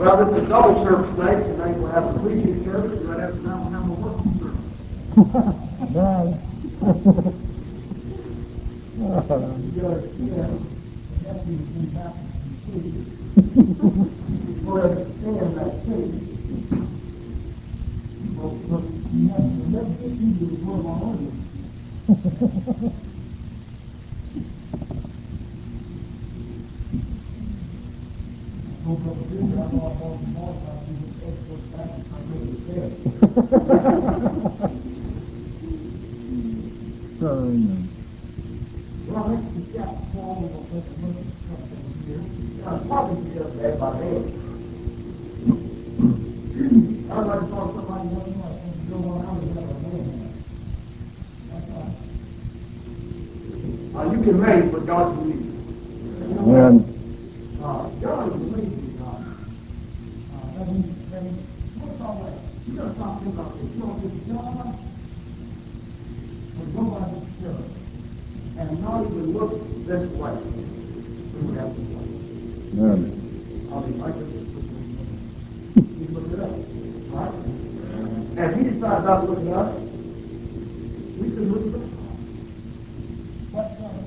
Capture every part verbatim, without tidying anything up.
Well, this is a double service night. Tonight we'll have a preaching service, and right after that we'll have a worship service. Right. Because, yeah, that's the thing happens to me. We'll understand that thing. Well, but you have to never get into the word on earth. Amen. Well, next to chapter four, we will take a look at something here. I'm probably just that by name. I'd like to talk to somebody else who has to go on out and have a man. That's right. Uh, you get ready for God to lead you. Amen. Uh, God is a lazy God. Uh, that means, that means, what's all that? You gotta stop thinking about this. You don't think God would go by this church and not even look this way. We would have to play. Amen. I'll be like this. You look it up. Right? And if he decides not to look at us, we can look at us. But uh,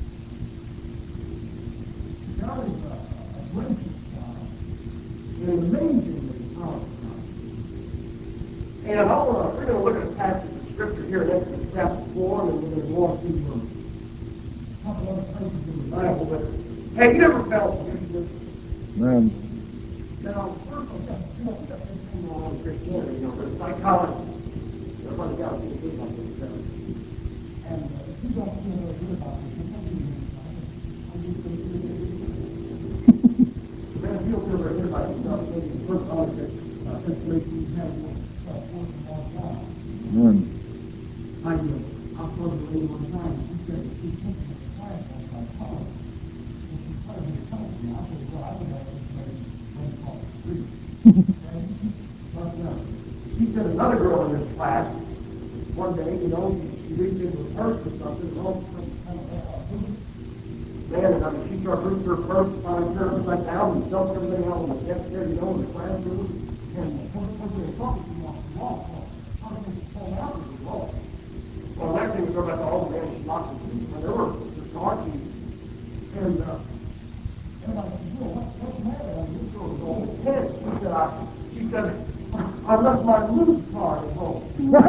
God is a, a gracious God, an amazingly powerful God. And I want to, we're going to look at a passage of Scripture here in Exodus chapter four, and then we're going to go on to um, a couple other places in the Bible. But have you ever felt useless? Amen. Now, first of all, you know, that's the thing going on in Christianity. You know, there's psychology. Everybody got to feel good about themselves. And uh, if you don't feel very good about yourself, don't do anything about it. I'm just going to feel very good. Man, if you don't feel very good about yourself, maybe the first thought is that uh, this makes you have more self-worth and more God. Amen. I, uh, I was talking to a lady one time, and she said that she's taking a class on psychology. And she started to tell me, I said, well, I don't know this lady, what it's called, free. Okay? But uh, she said another girl in this class, one day, you know, she, she reached into her purse or something, and all of a sudden, kind of ran out of food. Man, and I mean, she started reaching her purse, finally turned upside down, and dumped everything out on the desk there, you know, in the classroom. And the person they were talking to walked off. Well, how did they pull it out? It was low. Well, the next thing we heard about the old man, she locked it in. And there were the car keys. And uh, everybody said, well, what, what's the matter? I mean, this girl was all tense. She said, I, she said, I left my loose card at home.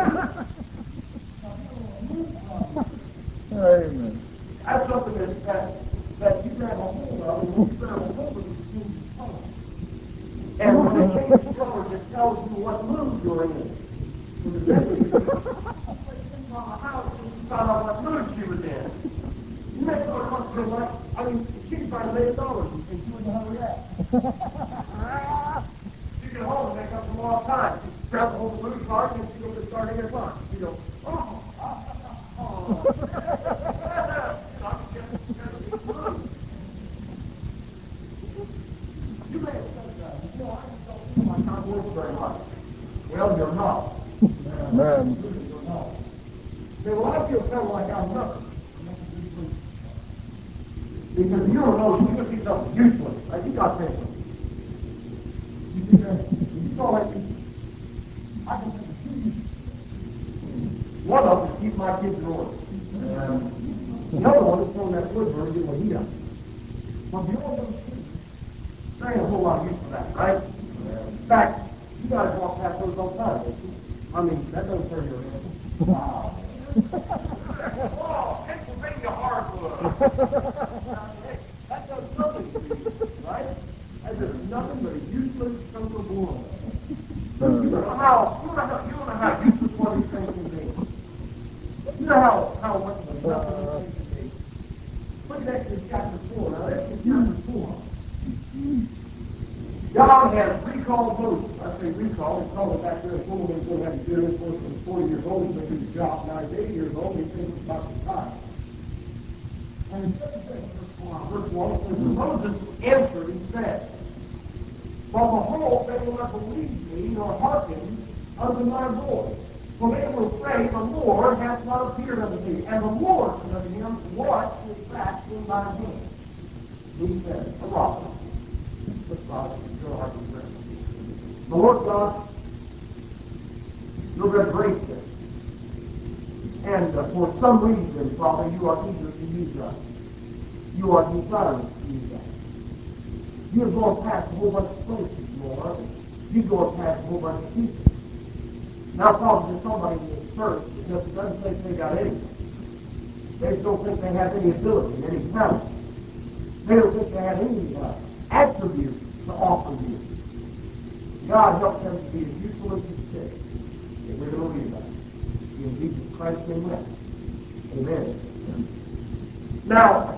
Amen. That's something that, that, that you grab a hold of, and when you grab a hold of it, it changes color. And when it changes colors, it tells you what mood you're in. When the baby things on the house, you found out what mood she was in. You may go across her life. I mean, she can find a million dollars, and she wouldn't know how to react. She get home and make up some more time. She grab the whole mood card, and she goes to start eight o'clock. She goes, oh, oh. You may have said that. You know, I just don't feel like I'm worth very much. Well, you're not. Amen. You're not. Say, well, I feel kind of like I'm nothing. Because you don't know, you can see something useless. Like you got paper. You see that? You know, like, I can think of two uses. One of them is keep my kids in order. Um, the other one is throwing that wood burn and get my heat up. Well, the only those things, there ain't a whole lot of use for that, right? In fact, you guys walk past those all the time, don't you? I mean, that doesn't turn your head. Wow. Oh, Pennsylvania hardwood. Hey, that does nothing for you, right? That does nothing but a useless chunk of wood. You know how you know how you know how useless one of these things can be. You know how how much of a nothing these things can be. Look at Exodus chapter four. Now, Exodus chapter four. God has recalled Moses. I say recall. He called him back there. Someone was going to have to do this. Moses was forty years old. He's going to do the job. Now he's eighty years old. He thinks it's about the time. And it says this, verse one. Verse one it says, Moses answered and said, for behold, they will not believe me, nor hearken unto my voice. For they will say, the Lord hath not appeared unto thee. And the Lord said unto him, what is that in thy hand? He said, a rock. Look, Father, your heart is ready. So Lord God, you're very gracious. And uh, for some reason, Father, you are eager to use us. You are desirous to use us. You're going past a whole bunch of places, Lord. You're going past a whole bunch of people. Now, Father, there's somebody in this church that just doesn't think they got anything. They just don't think they have any ability, any talent. They don't think they have any uh, attributes to offer you. God, help them to be as useful as you say. And we're going to leave that. In Jesus Christ's name, amen. Now,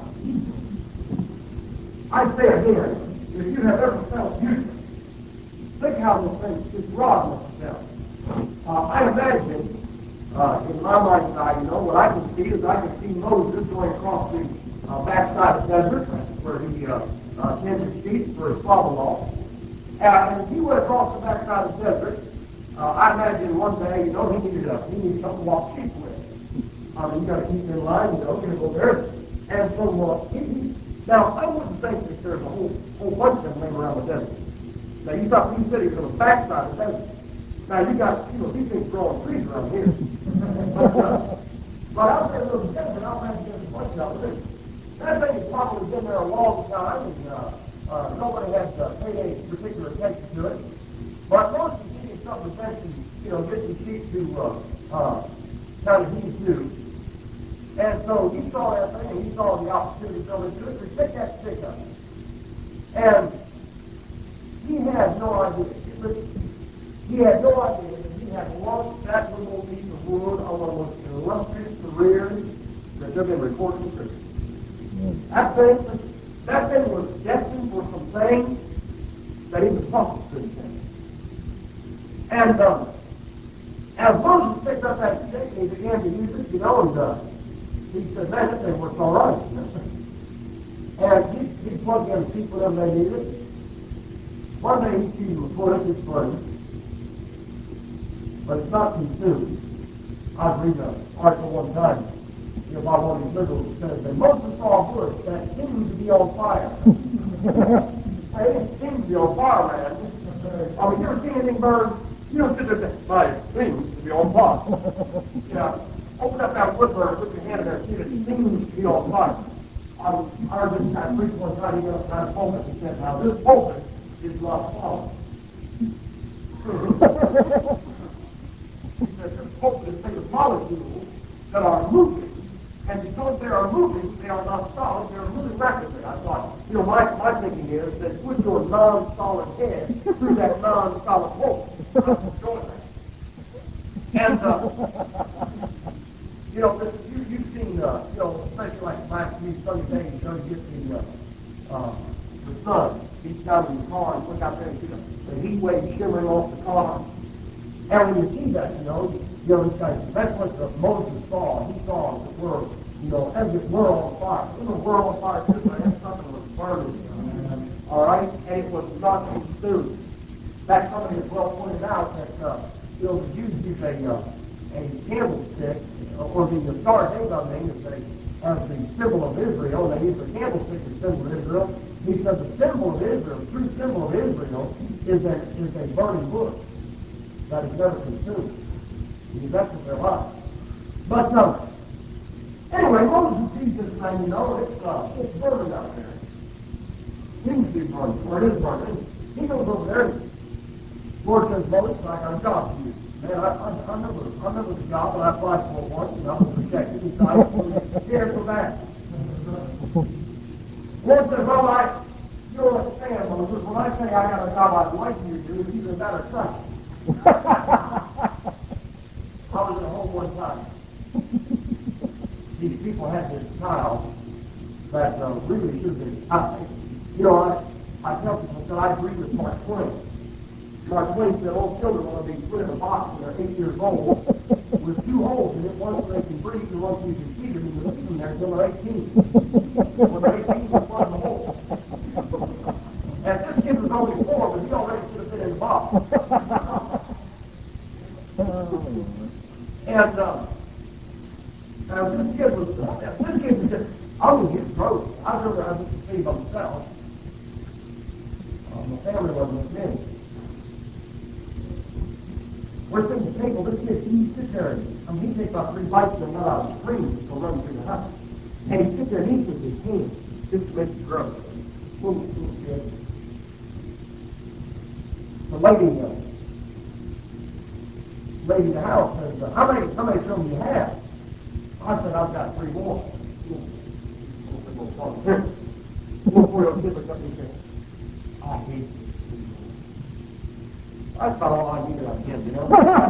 I say again, if you have ever felt useless, think how this thing, this rod must have felt. Uh, I imagine, uh, in my mind's eye, you know, what I can see is I can see Moses going across the uh, backside of the desert where he uh, uh, tended sheep for his father-in-law. Uh, and if he went across the backside of the desert, uh, I imagine one day, you know, he needed, a, he needed something to walk sheep with. I mean, you got to keep in line, you know, you're going to go there. And so, uh, he, he, now, I wouldn't think that there's a whole, whole bunch of them laying around the desert. Now, you thought you said he was on the backside of the desert. Now, you got, you know, these things growing trees around here. but, uh, but out there in the desert, I'll imagine there's a bunch of them. That thing has probably been there a long time, and uh, uh, nobody has uh, paid any particular attention to it. But Moses needed something to eventually, you know, get the sheep to uh, uh, kind of heed to. And so he saw that thing, and he saw the opportunity to go into it, so he picked that stick up. And he had no idea. He had no idea that he had launched that little piece of wood on one of the most illustrious careers that's ever been recorded in Scripture. That thing, that thing was destined for some things that even prophets couldn't say. And um, as Moses picked up that stick, he began to use it, you know, and uh, he said, man, that thing works all right. And he, he plugged in sheep whenever they needed. One day he sees him put up his burden, but it's not consumed. I was reading an article one time, you know, about one of these liberals that says that Moses saw a bush that seemed to be on fire. Hey, it seems to be on fire, man. I mean, you ever seen anything burn? You don't sit there and say, my, it seems to be on fire. Yeah. Open up that wood burner, put your hand in there, and see if it seems to be on fire. I, was, I heard this guy preach one time, he got up behind the pulpit and said, now this pulpit is not solid. He said, this pulpit is made of molecules that are moving, and because they are moving, they are not solid, they are moving rapidly. I thought, you know, my, my thinking is that put your non-solid head through that non-solid pulpit. That's what's going there. And, uh, you know, you, you've seen, uh, you know, especially like the last few sunny days, you know, you get the, uh, uh, the sun beats down in the car and look out there and see the, the heat wave shimmering off the car. And when you see that, you know, you know, it's like, that's what the Moses saw. He saw the world, you know, as it were on fire. It was a world on fire, too, man. Something was burning. All right? And it was not consumed. That's something that's well pointed out that, uh, you know, the Jews use a, uh, a candlestick, or the Star of David name is a, as the symbol of Israel. They use the candlestick as symbol of Israel. He said the symbol of Israel, the true symbol of Israel, is a, is a burning bush that is never consumed. Because that's what they're like. But, um, anyway, Moses sees this thing, you know, it's, uh, it's burning out there. Seems to be burning, or it is burning. He goes over there, and the Lord says, Moses, I got a job for you. Man, I, I, I remember I remember the job that I applied for once, and I was rejected, and so I was here for that. The Lord says, well, I, you don't understand, Moses. When I say I got a job I'd like you to do, it's either that or trust. I was at home one time. These people had this child that uh, really should have been tied. You know, I, I tell people that I agree with Mark Twain. Mark Twain said all children want to be put in a box when they're eight years old with two holes in it, one so they can breathe and one so you can feed them, and you leave them there until they're eighteen. When they're eighteen, you plug the hole. And this kid was only four, but he already should have been in the box. And, uh, and this kid was, uh, this kid was just, I mean, his growth. I remember I was to see by myself. Uh, my family wasn't with me. We're sitting at the table. This kid, he sits there. I mean, he takes about three bites and then out of the scream and go running through the house. And he sits there and eats with his hand. Just makes it grow. Little, little kid. The lady, uh, lady in the house says, uh, how many, how many children do you have? I said, I've got three more. Little four-year-old kid looks up and says, I hate you. That's about all I needed on him, you know.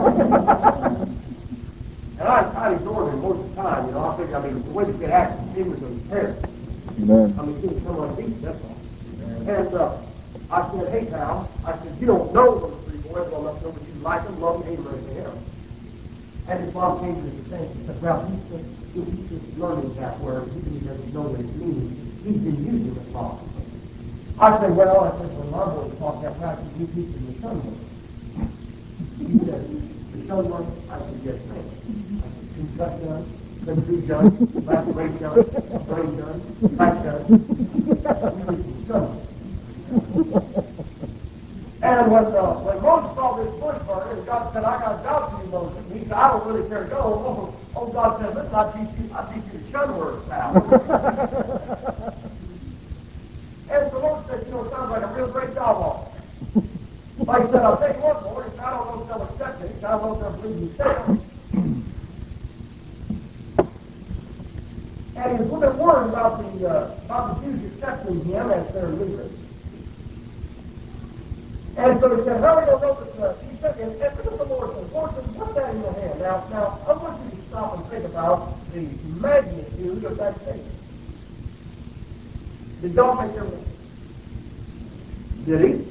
And I, I ignored him most of the time, you know. I figured, I mean, the way to get active fingers on his hair. Amen. I mean, he was kind of like, that's all. And uh, I said, hey, pal, I said, you don't know those three boys well enough to know that you like them, love them, hate them, or anything else. And his mom came to his attention and said, well, he's just, he's just learning that word. He doesn't know what it means. He's been using it wrong. I said, well, I said, when my boys talk that practice, we teach them the sun word. He said, the sun word? I said, yes, ma'am. I said, two touchdowns, then two guns, last great gun, brain gun, back gun. We teach them the sun word. And when, uh, when Moses saw this bush burning, and God said, I got a job for you, Moses. And he said, I don't really care to go. Oh, oh God said, listen, I'll teach you, I'll teach you the shun word, pal. And the Lord said, you know, it sounds like a real great job offer. Like I said, I'll tell you what, Lord, I don't know if they'll accept me. I don't know if they'll believe me still. And he was a little bit worried about the, uh, about the Jews accepting him as their leader. And so he said, how are we going to know this? Uh, he said, and, and look at the Lord says, Lord says, what's that in your hand? Now, now, I want you to stop and think about the magnitude of that statement. Did God make everything? Did he?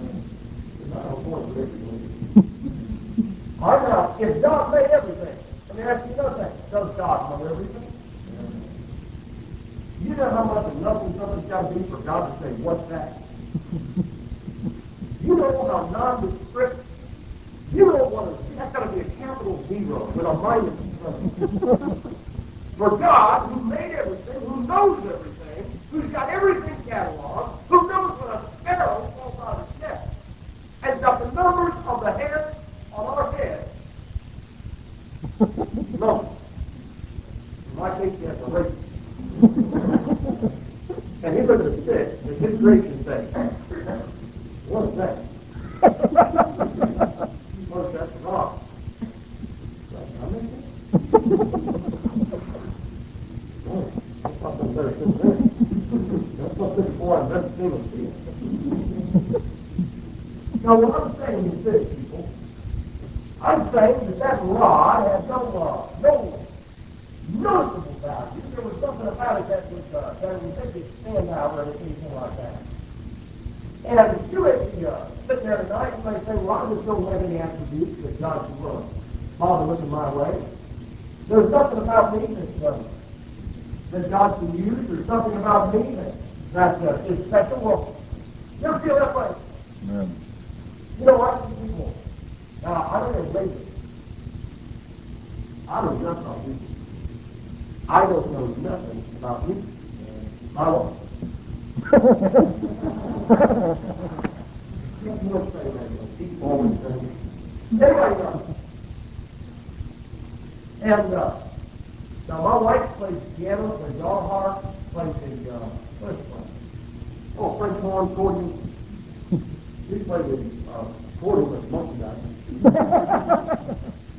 All right, now, if God made everything, let me ask you another thing. Does God know everything? You know how much of nothing something's got to be for God to say, what's that? You know how nondescript, you know what is, that's got to be a capital zero with a minus in front. For God, who made everything, who knows everything, who's got everything cataloged, who knows when a sparrow falls out of his nest, and got the numbers of the hairs on our head. No. In my case, he has a rake. And he looked at the stick, and his creation said, what is that? What is that? Rock. I missed it. Oh, that's something better than that. That's something before I've never seen him see it. Now, what I'm saying is this, people. I'm saying that that rod had no, uh, no noticeable value. There was something about it that would, uh, that would make it stand out or anything like that. And you may be uh, sitting there tonight and may say, well, I just don't have any attributes that God can uh, bother looking my way. There's nothing about me that, uh, that God can use. There's something about me that, that uh, is special. Well, you ever feel that way? Amen. You know what? Some people, now, I don't know lately. I don't know nothing about you. I don't know nothing about you. My Lord. People say that. People always say that. Anyway, uh, and uh, now my wife plays piano, plays guitar, harp, plays the, uh, what is it play? Oh, French horn, accordion. She played the uh, accordion with monkey guy.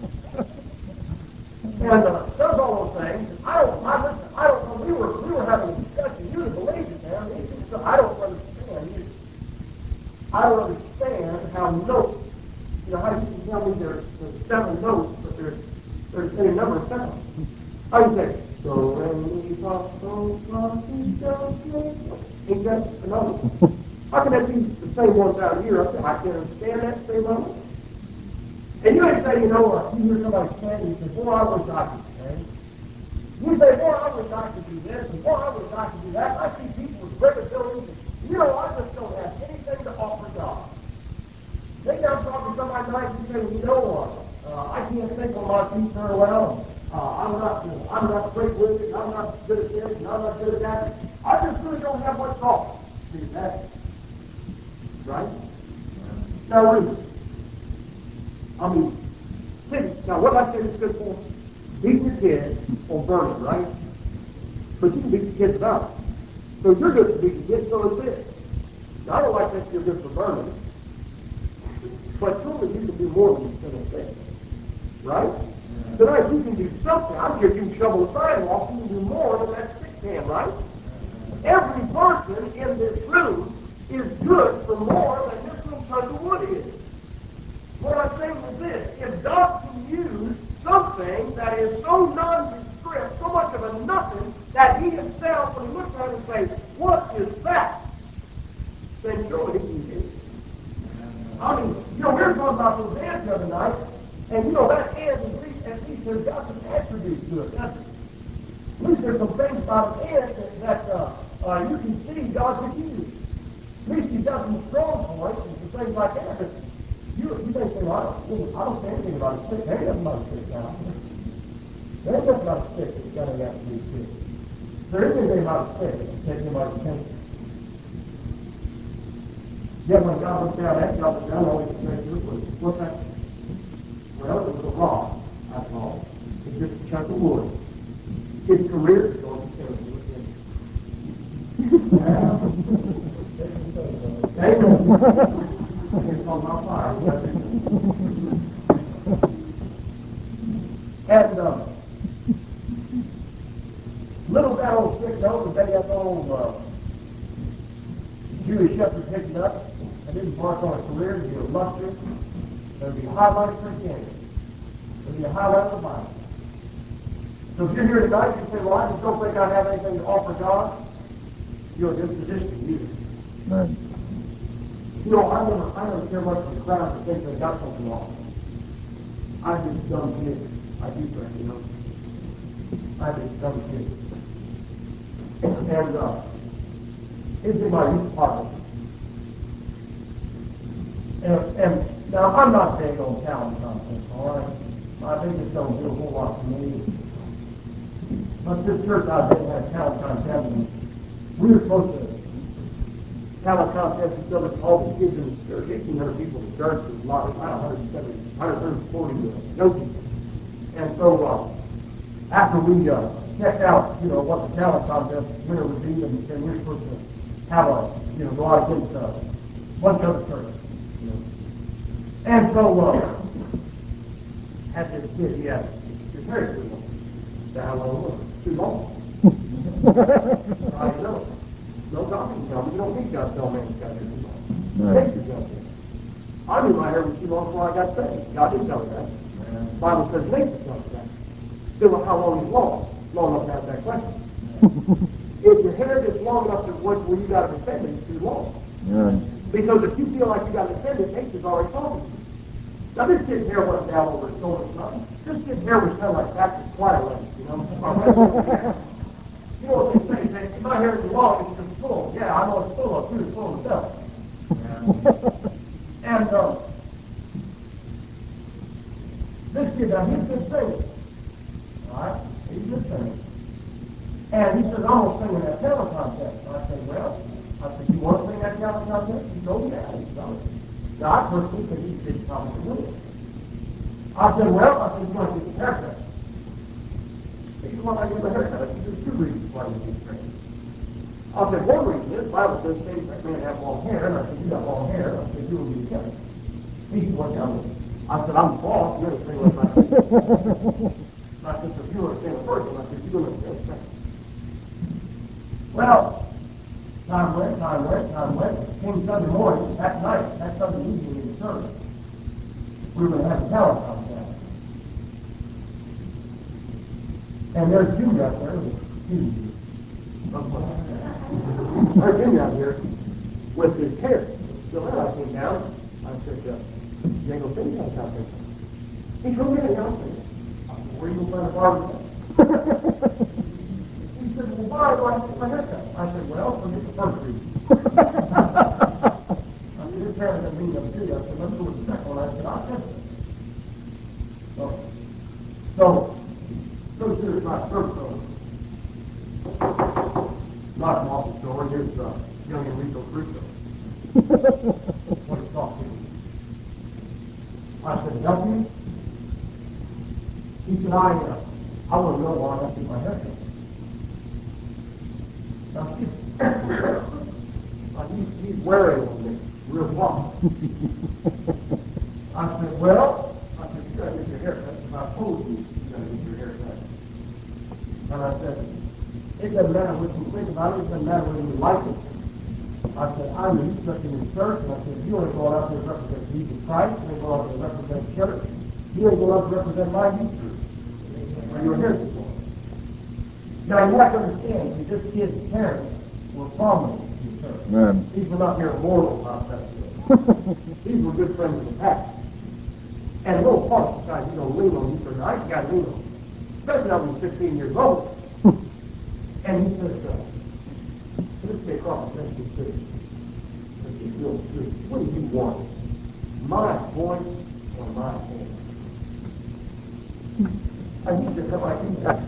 And uh, does all those things. I don't, I listen, I don't know, we were, we were having a discussion. You would believe it, man. These things, I don't understand. You, I don't understand how notes, you know, how you can tell me there's, there's seven notes, but there's, there's any number of seven. How you say, do, re, mi, fa, sol, la, si, do, si. Ain't that a note? How can that be the same ones out here? I can't understand that same note. And you may say, you know what, you hear somebody stand and you say, boy, I wish I could stand. You say, boy, I wish I could do this, and boy, I wish I could do that. I see people with great abilities, and you know, I just don't have anything to offer God. Maybe I'm talking to somebody tonight and you say, you know what, uh, I can't think on my feet very well. Uh, I'm not, you know, I'm not great with it, I'm not good at this, and I'm not good at that. I just really don't have much to offer. See that? Right? Now, listen. I mean, See, now what I say is good for? Beat your kid or burn it, right? But you can beat the kids about it. So you're good to beat the kids, so is this. Now, I don't like that you're good for burning, but surely you can do more than than a stick, right? Yeah. Tonight you can do something. I don't care if you can shovel the sidewalk, you can do more than that stick can, right? Every person in this room is good for more than this little chunk of wood is. What I'm saying is this: if God can use something that is so nondescript, so much of a nothing, that He Himself, when He looks at it and says, "What is that?" then surely He can use it. I mean, you know, we were talking about those ants the other night, and you know, that ant at least, at least has got some attributes to it, doesn't it? At least there's some things about an ant that, that uh, uh, you can see God could use. At least He's got some strong points and some things like that. But you, you may say, well, I don't, I don't say anything about a stick. There ain't nothing about a stick now. There ain't nothing about a stick that's got any attributes to it. There is anything about a stick that takes anybody's attention. Yeah, when God looked down at God looked down, all He could say to it was, what's that? Well, it was a rock, that's all. It's just a chunk of wood. His career is going to change with him. Amen. It's on my fire. And uh, little that old stick note, the day that old uh, Jewish shepherd picked it up and didn't mark on a career, to be a luster. There would be a highlight of Christianity. There would be a highlight of the Bible. So if you're here tonight, you say, well, I just don't think I have anything to offer God, you're in this position to use it. Right. You know, I never, I never care much for the crowd that thinks they got something to offer. I just dumb kid. I do that, you know. I just dumb kid. And, uh, it's in my youth department. And, and now, I'm not big on talent contests, all right? I think it's don't do a whole lot for me. But this church I was in had a talent contest, and we were supposed to talent contest and stuff with all the kids in the church, eighteen hundred people in the church, there's a lot, about one hundred seventy, one hundred forty young people. And so, uh, after we uh, checked out, you know, what the talent contest winner would be, and, and we were supposed to have a, you know, go out against uh, one other church, you know. And so, uh, had this kid, he had his hair too long. Down low, too long. I know. No doctor tell me, you don't need God to tell me it's got hair too long. Nature tells me. I knew my hair was too long before I got saved. God didn't tell me that. The Bible says nature tells me that. Still, how long is long? Long enough to ask that question. If your hair is long enough to the point where you got to defend it, it's too long. Yeah. Because if you feel like you got to defend it, nature's already talking to you. Now, this kid's hair wasn't down over his shoulders, nothing. This kid's hair was kind of like Baptist choir legs, you know? You know what they say? They say, my hair is long, it's just full. Yeah, I know it's full of, too. It's full of stuff. Yeah. And, uh, this kid, now, he's a good singer. All right? He's a good singer. And he says, I'm going to sing in that talent contest. And I said, well, I said, you want to sing that talent contest? He told me, yeah, he told me. Now, I personally think he should probably win it. I said, well, I said, you want to get your haircut. He said, why not get my haircut? I said, there's two reasons why you get your haircut. I said, one reason is the Bible says things like men have long hair. And I said, you got long hair. I said, you will get cut. He said, what tell me? I said, I'm the boss. You're going to say what I said. I said, so if you understand the first one, I said, you're going to understand the second. Well, time went, time went, time went. Came Sunday morning, that night, that Sunday evening in the service, we were going to have a talent contest. And there's Jimmy out there. Jimmy. There's Jimmy out here with his hair. So then I came down. I said, uh, you ain't going to finish that contest. He told me that I'll finish. I said, where are you going to find a barber? He said, well, why do I have to get my haircut? I said, well, forget the first reason. I said, this hair doesn't mean nothing to you. I said, let's go with the second one. I said, I'll finish it. So, so, go to my first one. Not an awful story. Here's uh, young Enrico Crusoe. What he talked to me. I said, Duffy, He said, I, uh, I want to know why I got to get my hair cut. Now, he's, he's, he's wearing on me, real hard. I said, well, I said, you got to get your hair cut because I told you you got to get your hair cut. And I said, it doesn't matter what you think about it, it doesn't matter whether you like it. I said, I'm an Eastern in church, and I said, you ain't going out there to represent Jesus Christ, you ain't going out there to represent church, you ain't going out to represent my youth group. Or you're here for. Now you have to understand, see, this kid's parents were prominent in the church. Man. These were not mere mortals out there. These were good friends of the past. And a little part of society, you don't lean on you for a night, you got to lean on. Especially when I was fifteen years old. And he says, uh, this may cross the same too. He's real serious. What do you want? My voice or my hand? And he said, no, I think that.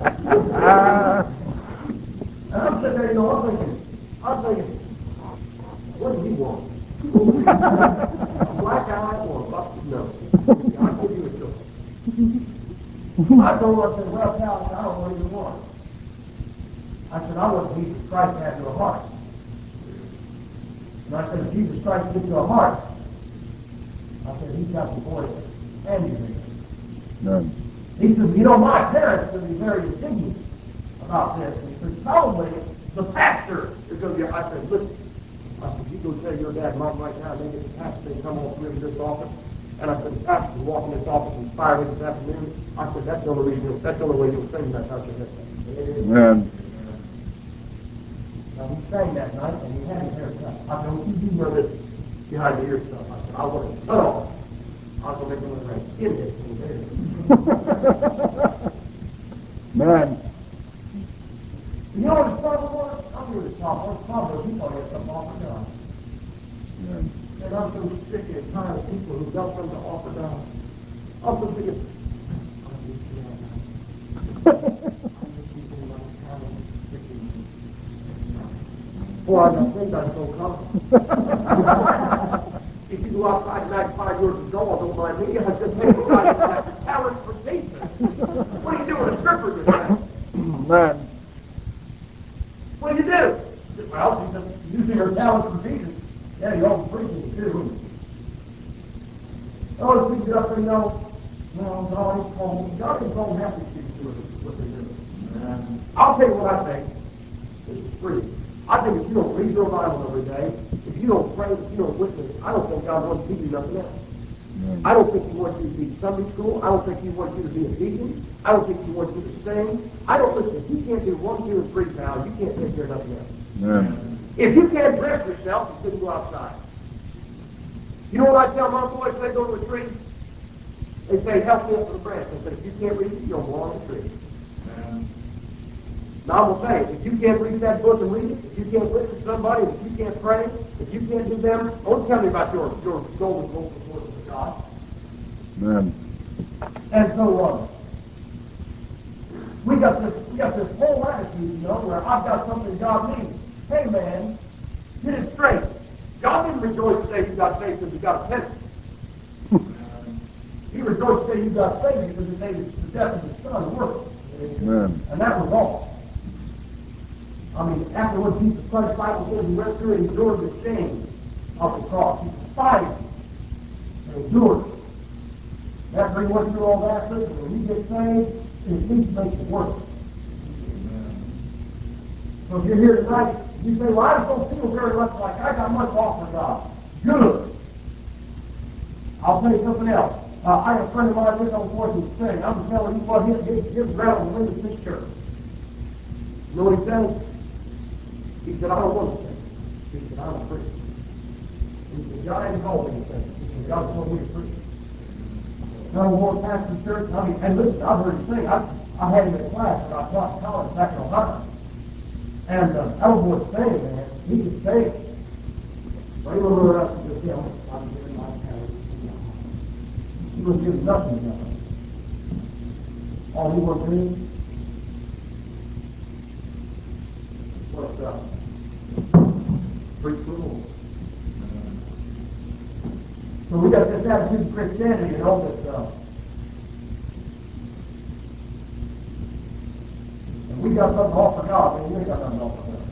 And I'm sitting there, you know, I'm thinking, I'm thinking, what do you want? A black eye or a busted nose? I'll give you a choice. I told her, I said, well, pal, I don't know what you want. I said, I want Jesus Christ to have your heart. And I said, if Jesus Christ gives you a heart, I said, he's got the voice and your hand. None. He said, you know, my parents will be very indignant about this. And he said, probably the pastor is going to be, I said, listen, I said, you go tell your dad and mom right now, and they get the pastor to come all through to this office. And I said, the pastor can walk in this office and fire me this afternoon. I said, that's the only reason, that's the only way you'll sing that out your head. Man. Now, he sang that night, and he had his hair cut. I said, don't you do none of this behind the ear stuff. I said, I want it cut off. I was going to make him look like skin hit from there. Man. You know what his problem was? I'll give you his problem. His problem was he thought he had something to offer God. Man. And I'm so sick and tired of people who don't come to offer God. I'm so sick of... I need to know that. I need to know my talent is sticking me. Boy, I don't think that's so common. If you go outside and magnify yours is gone, don't mind me. I just make you guys have the talent for Jesus. What do you do with a stripper today? Man. What do you do? Well, she's just using her talent for Jesus. Yeah, you all preaching too. Oh, if we get up there, you know, well, God is calling. God is calling happy people to what they do. And I'll tell you what I think. This is free. I think if you don't read your Bible every day, if you don't pray, if you don't witness, I don't think God wants you to do nothing else. Man. I don't think He wants you to be Sunday school. I don't think He wants you to be a deacon. I don't think He wants you to sing. I don't listen. If you can't do one, two, and three, pal, you can't take care of nothing else. Man. If you can't dress yourself, you shouldn't go outside. You know what I tell my boys when they go to a tree? They say, help me up with the branch. I said, if you can't reach it, you don't belong in the tree. Now I'm going to say, if you can't read that book and read it, if you can't witness somebody, if you can't pray, if you can't do them, don't tell me about your, your golden vocal voice of God. Man. And so on. Uh, we got this we got this whole attitude, you know, where I've got something God needs. Hey man, get it straight. God didn't rejoice to say you got faith because you got a penance. He rejoiced to say you got faith because He made the death of His Son worth it. Man. And that was all. I mean, after what Jesus Christ, Bible says, He went through and endured the shame of the cross. He despised it and endured it. After He went through all that, listen, when you get saved, it at least makes it worth it. So if you're here tonight, you say, well, I just don't feel very much like I got much to offer God. Good. I'll tell you something else. Uh, I have a friend of mine lived on Fourth and Spring. I'm telling you what, his, his, his ground was in this church. You know what he said? He said, I don't want to sing. He said, I'm a preacher. He said, God ain't called me to sing. He said, God told me to preach. I don't want to pastor the church. I mean, and listen, I've heard him sing. I, I had him in class when I taught college back in Ohio. And uh, I don't want to sing, man. He could sing. But he wouldn't run up and just, you know, I'm giving my talent. He wouldn't give nothing to God. All he wanted to do was uh, preach the Lord. So we got this attitude of Christianity, you know, that uh, We got something to offer God, man. You ain't got nothing to offer God.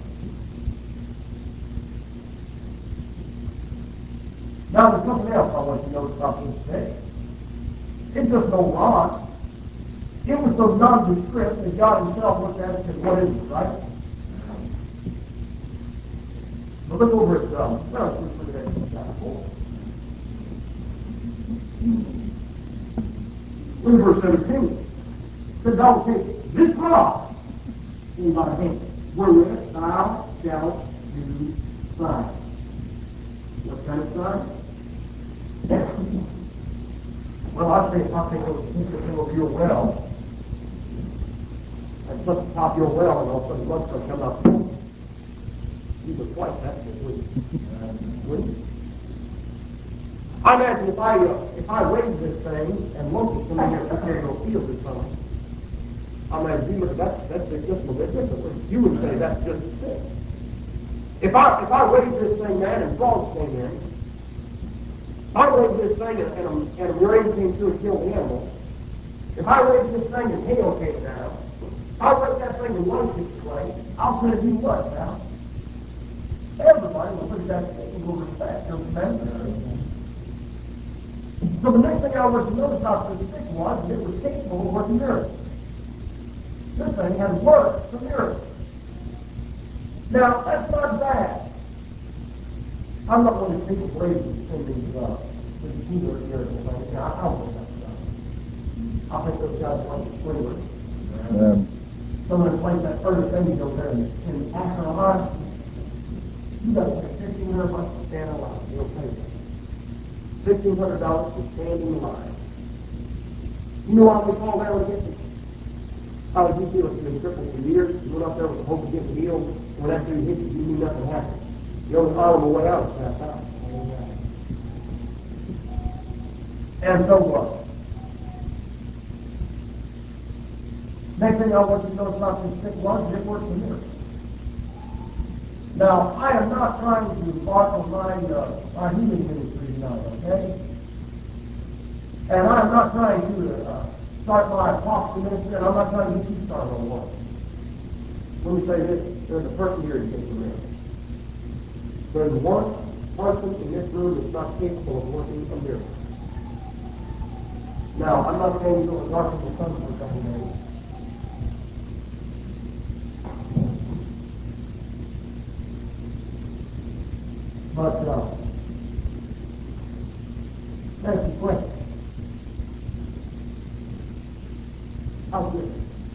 Now, there's something else I want you to notice about this text. It's just no rod. It was so nondescript that God himself looked at it and said, what is it, right? But look over at, um, well, let's look at Exodus chapter four. Look at verse seventeen. It says, thou will take this rod in thy hand, wherewith thou shalt do signs. What kind of sign? Well, I think I think those people of your well and put the top of your well and all of a sudden blood starts coming out. You would twice that, wouldn't you? Wouldn't you? I imagine if I uh, if I waved this thing and looked at somebody here preparing to field or something, I imagine you look at that that's just a little bit different. You would say that's just a stick. If I if I waved this thing, man, and frogs came in, if I waved this thing and, and, a, and a rain came through and killed the animal, if I waved this thing and hail came down, if I waved that thing and light hit the place, I'll tell you what now. Everybody will look at that stick and will respect your commandment. So the next thing I want you to notice about this stick was that it was capable of working miracles. This thing had worked for miracles. Now, that's not bad. I'm not one of these people crazy in these, uh, these healer miracle things. Now, I don't think that's stuff. I think those guys like the squealers. Um, Some of them place that first thing over there in, in Akron, Ohio. You got to pay fifteen hundred bucks to stand in line. You'll pay that. Fifteen hundred dollars for standing in line. You know why we fall down and get it? How did you feel if you've been crippled for years? You went up there with the hope of getting healed. When after you hit you, you knew nothing happened. The only honorable way out is passed out. And so what? Next thing I want you to know about this sick was it worked for miracles. Now, I am not trying to embark on my, uh, my healing ministry tonight, okay? And I am not trying to uh, start my apostle ministry, and I'm not trying to get you started on one. Let me say this, there's a person here who gets a miracle. There's one person in this room that's not capable of working a miracle. Now, I'm not saying you go to darken the sun for a couple days. But, uh, that's the question. How good?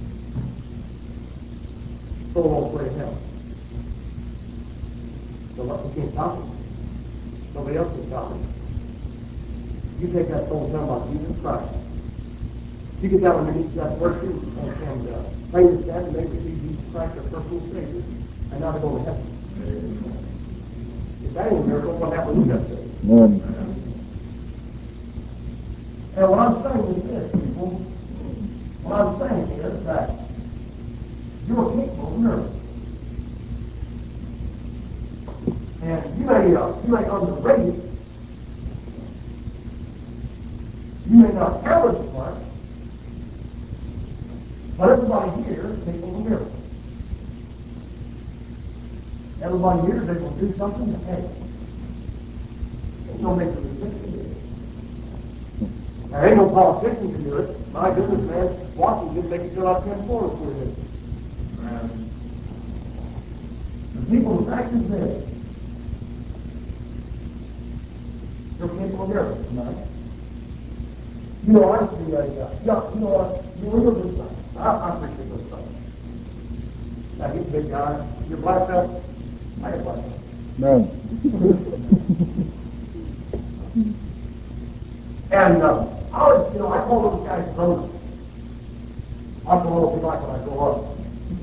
So long way to hell. So what, we can't stop it. Nobody else can stop it. You take that soul and tell about Jesus Christ. You get down underneath that person and, and uh, pray with that and they receive Jesus Christ as personal Savior, and now they're going to heaven. If that ain't a miracle, what happened when you got saved? None. And what I'm saying is this, people. What I'm saying is that you're capable of miracles. And you may, uh, you may underrate it. You may not count it as much. But everybody here is capable of miracles. Everybody here is able to do something that, hey, it don't make a difference. There ain't no politician can do it. My goodness, man, Washington they can fill out ten forms for this. The people, the fact is this. You're capable of miracles tonight. You know, I used to be a, uh, yeah, you know what, you know, you're this thing. I, I appreciate those things. Now, he's a big guy. You're black belt. I ain't black belt. None. And uh, I was, you know, I call those guys zoners. I don't know if you like when I grow up.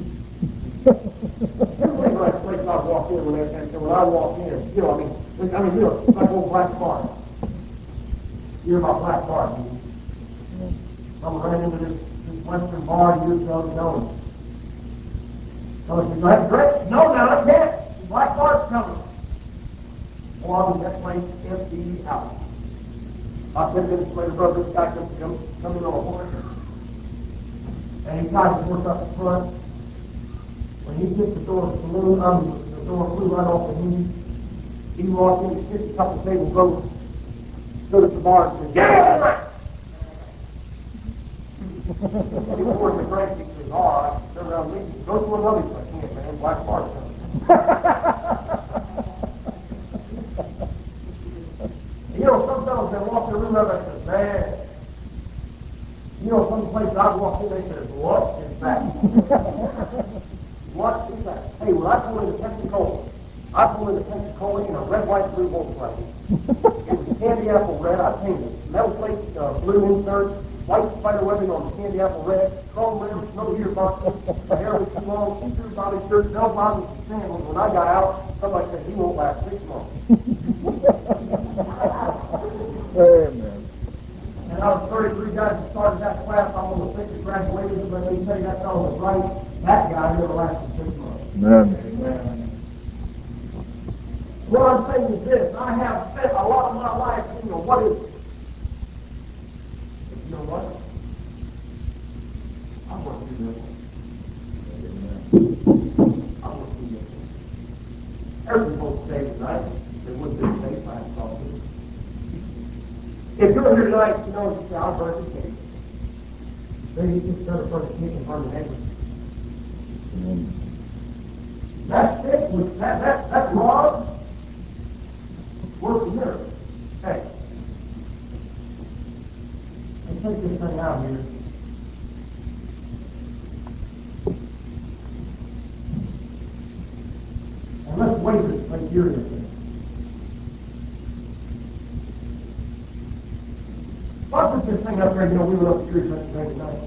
Everybody like the place I walk in when I, and when I walk in, you know, I mean, I mean, you know, it's like old Black Bart. You hear about Black Bart, do you? I ran into this, this Western bar years ago, you know. So I said, go ahead and drink. No, no, I can't. Black Bart's coming. Well, I was that place empty out. About ten minutes later, brother, this guy comes come, coming on a horse. And he ties his horse up front. When he kicked the door flew, um, the door flew right off the hinge. He walked in, he kicked a couple tables over, stood at the bar and said, "Get over it!" He poured the drink, he says, "All right." He turned around and leave. Go to another place. I can't, man. Black Bar's coming. You know, some fellas that walk in the room and they say, "Man." You know, some places I walk in, they say, "What is that?" What is that? Hey, when I pulled into Pensacola, I pulled into Pensacola in a red, white, blue Volkswagen. It was candy apple red. I painted it. Metal plate, uh, blue insert, white spider webbing on the candy apple red, chrome rims, no gearbox. My hair was too long, see-through body shirt, bell bottoms, and sandals. When I got out, somebody said, "He won't last six months." Amen. And I was thirty-three guys that started that class. I'm on the sixth graduated, but let me tell you, that fellow was right. That guy never lasted six months. Amen. Amen. What I'm saying is this: I have spent a lot of my life, you know, what is it? But you know what? I want to do this one. I want to do this one. Every folks say tonight, they wouldn't be safe if I hadn't talked to them. If you're here tonight, you know, you say, "I'll burn the cake." Maybe you just better burn the cake and burn the neighbor. That stick was, that, that, that rod worked a miracle. Hey, let's take this thing out here. And let's weigh this material thing. Let's put this thing up there. You know, we were up here yesterday tonight.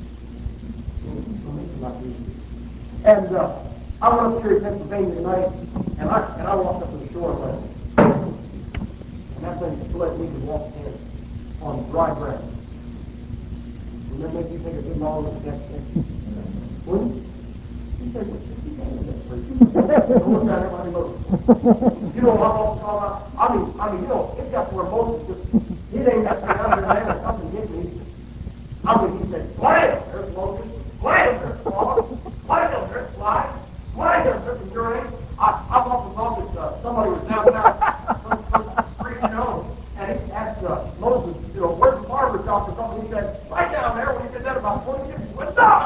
And uh, I went up here in Pennsylvania tonight, and I and I walked up to the shore and went, and that thing split. We could walk in on dry ground. Would that make you take a good long look at that thing? Wouldn't you? You said, "What you think of that place?" Look at everybody looks. You know what I'm talking about? I mean, I mean, you know, it got to where Moses just, he ain't got to get out there, man, or something hit me. I mean, he said, "Slam!" There's Moses. Slam! There's Paul. Slam! There's Fly. Slam! There's the urine. I, I've often thought that uh, somebody was down there, some, some freak, you know, and he asked uh, Moses, you know, "Where's the barber shop?" or something. He said, "Right down there." When he said that, about twenty years, he went, "Stop!"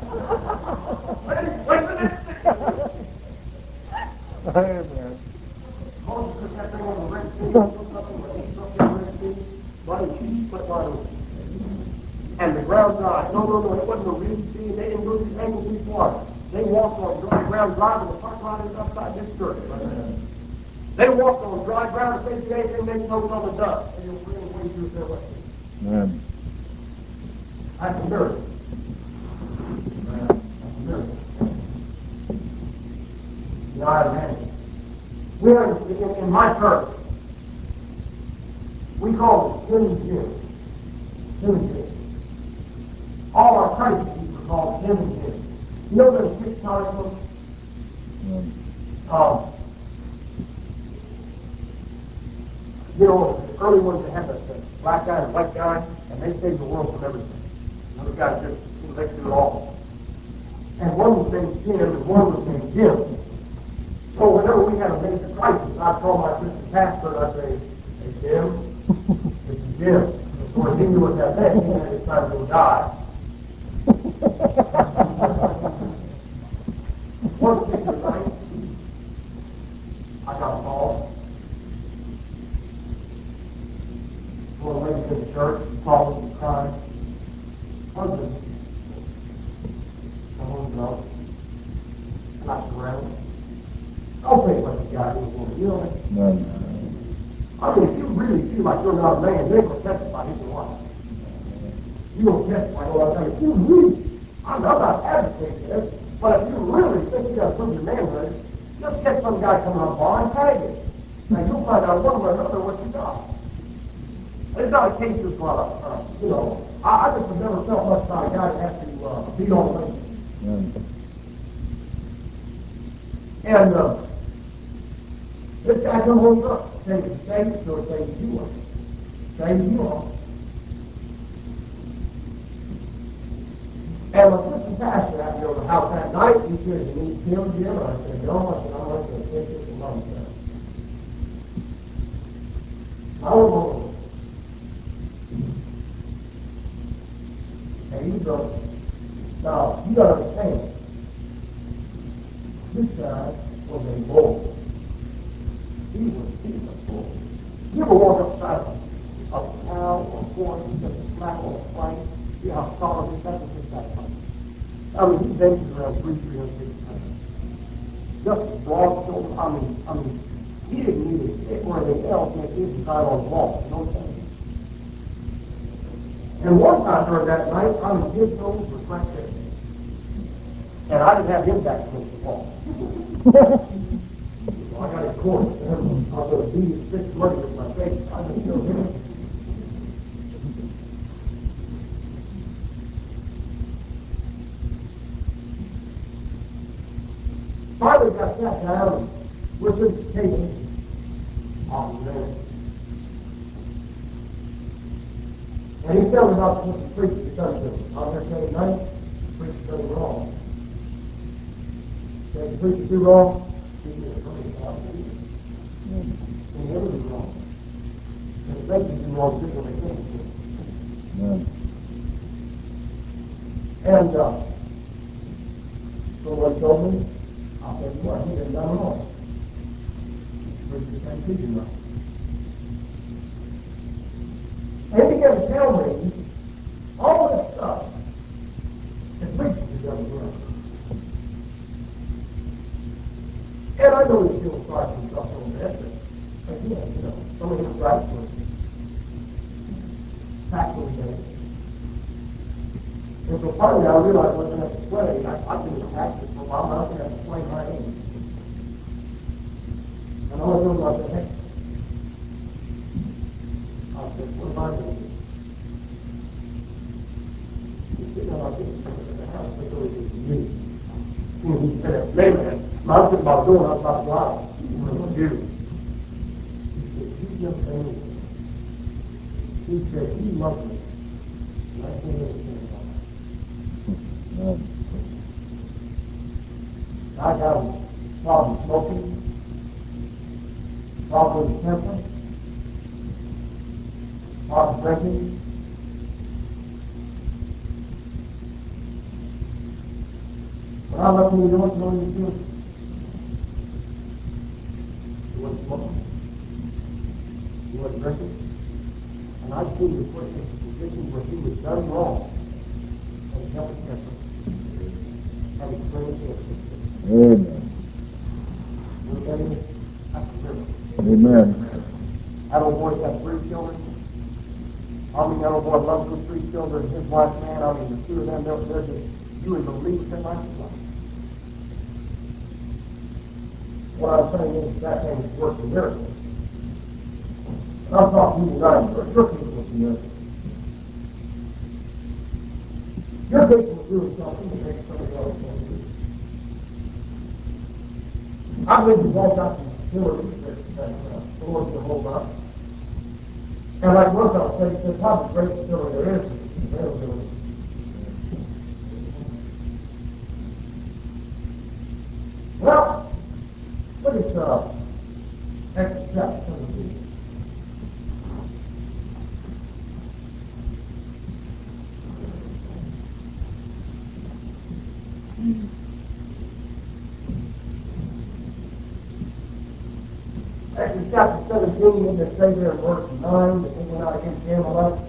Wait the next thing. Amen. Moses took that thing on the Red Sea, took something that he took in the Red Sea, but he split wide open. And the ground dry. No, no, no, it wasn't a reed sea, they didn't go through ankle deep water. They walked on dry ground, driving the parking lot is outside this church. They walked on dry ground, if they see anything, they float on the dust. And you'll bring what you do their way. Amen. That's a miracle. That's a miracle. The Isle of Man. We're in, in, in my church. We call it Sin and Jim. Sin and Jim. All our Christians are called Sin and Jim. You know those six college books? Um, you know, the early ones that had the, the black guy and white guy, and they saved the world from everything. Those guys just, you know, they could do it all. And one was named Jim, and one was named Jim. So whenever we had a major crisis, I'd call my assistant pastor, and I'd say, "Hey, Jim, this is Jim." Of course, he knew what that meant. He meant it's time to go die. One particular night, I got a call. One lady in the church called and cried. "Husband, come home, girl." And I surrounded. Don't think what the guy is going to do. Amen. I mean, if you really feel like you're not a man, you're going to testify he's your wife. You're going to testify all the time. If you really, I'm not advocating this, but if you really think you got to prove your manhood, just get some guy coming up bar and tag it. Now you'll find out one way or another what you got. It's not a case of, uh, uh, you know, I, I just have never felt much about a guy that has to uh, beat on women. Amen. And uh, this guy come home up, saying the same story, saying you are. Saying you are. And my sister pastor, after to go to the house that night. He said, you need Tim, Jim? And I said, no. I said, I'm not going to take this alone. I don't know. And he's going, now, you got to understand, this guy was a bull. He was, he was a bull. You ever walk upside of a cow or a horse and just slap on a plank? See how solid it is? That was just that plank. I mean, he benches around three, three hundred fifty pounds. Just broad shoulder. I mean, I mean, he didn't need a stick or anything else to make his design on the wall. You know what I'm saying? And one time during that night, I mean, his nose was right there. And I didn't have him back against the wall. So I got his corner. I was going to beat his fist bloody with my face. I just killed him. Finally got sat down with his table on there. And he telling me about what the preacher had done to him. On there saying, night, the preacher done wrong. Said the preacher do wrong, he did it. He never do wrong. And the preacher do wrong, people they think he did. And uh, so what he told me, I said, what, he done done wrong. The preacher can't teach him right. And he began to tell me all this stuff that preachers have done wrong. And I know he feels sorry for himself a little bit, but again, you know, some of his rights were tactfully made. And so finally I realized I wasn't going to have to play. I, I've been a pastor for a while, and I was going to have to play my age. And all I told him, I said, hey, I said, what am I going to do? He's sitting on my feet in the house, that's what he did to me. And he said, man, I was sitting about doing, I was about to go out. What am I going to do? He said, you just say anything. He said, he loves me. And I can't understand why. I got a problem smoking, problem with temper, problem drinking. When I left New York, you know what he was doing? He wasn't smoking. He wasn't drinking. And I see him put in a position where he was done wrong. And he held his temper. And he cleared his temper. Amen. You know what that is? That's a miracle. Amen. That old boy's got three children. I mean, that old boy loves those three children. His wife, man, I mean, the two of them, they're, they're just, you would believe within life is life. What I'm saying is that thing works a miracle. I'm talking to you tonight. You're, you're capable of miracle. You're capable of doing something that makes somebody else can't do. I believe you walk out from the facilities that, that uh, the Lord will hold up. And like one fellow said, he said, probably the greatest facility there is is availability. Well, look at uh, Exodus chapter seventeen. Exodus chapter seventeen, and they say there in verse nine that they went out against the Amalekites.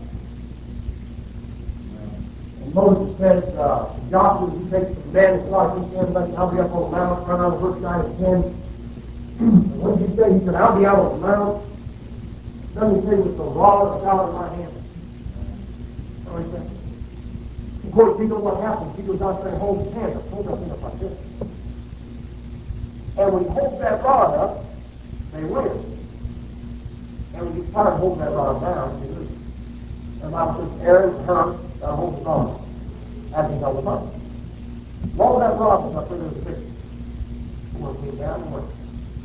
And Moses says, uh, Joshua, he takes the men and fly against the Amalekites, I'll be up on the mount, run out of verse nine and ten. And what did he say? He said, I'll be out on the mount. Then he said, with the rod of God in my hand. That's what he said. Of course, you know what happens. He goes out there and holds his hand up, holds that thing up like this. And when he holds that rod up, they win. And when he gets tired of holding that rod down, he loses. And the Bible says, Aaron and Hur got to hold his rod. As he held him up. And all that rod was up there in the picture. When it came down, it worked.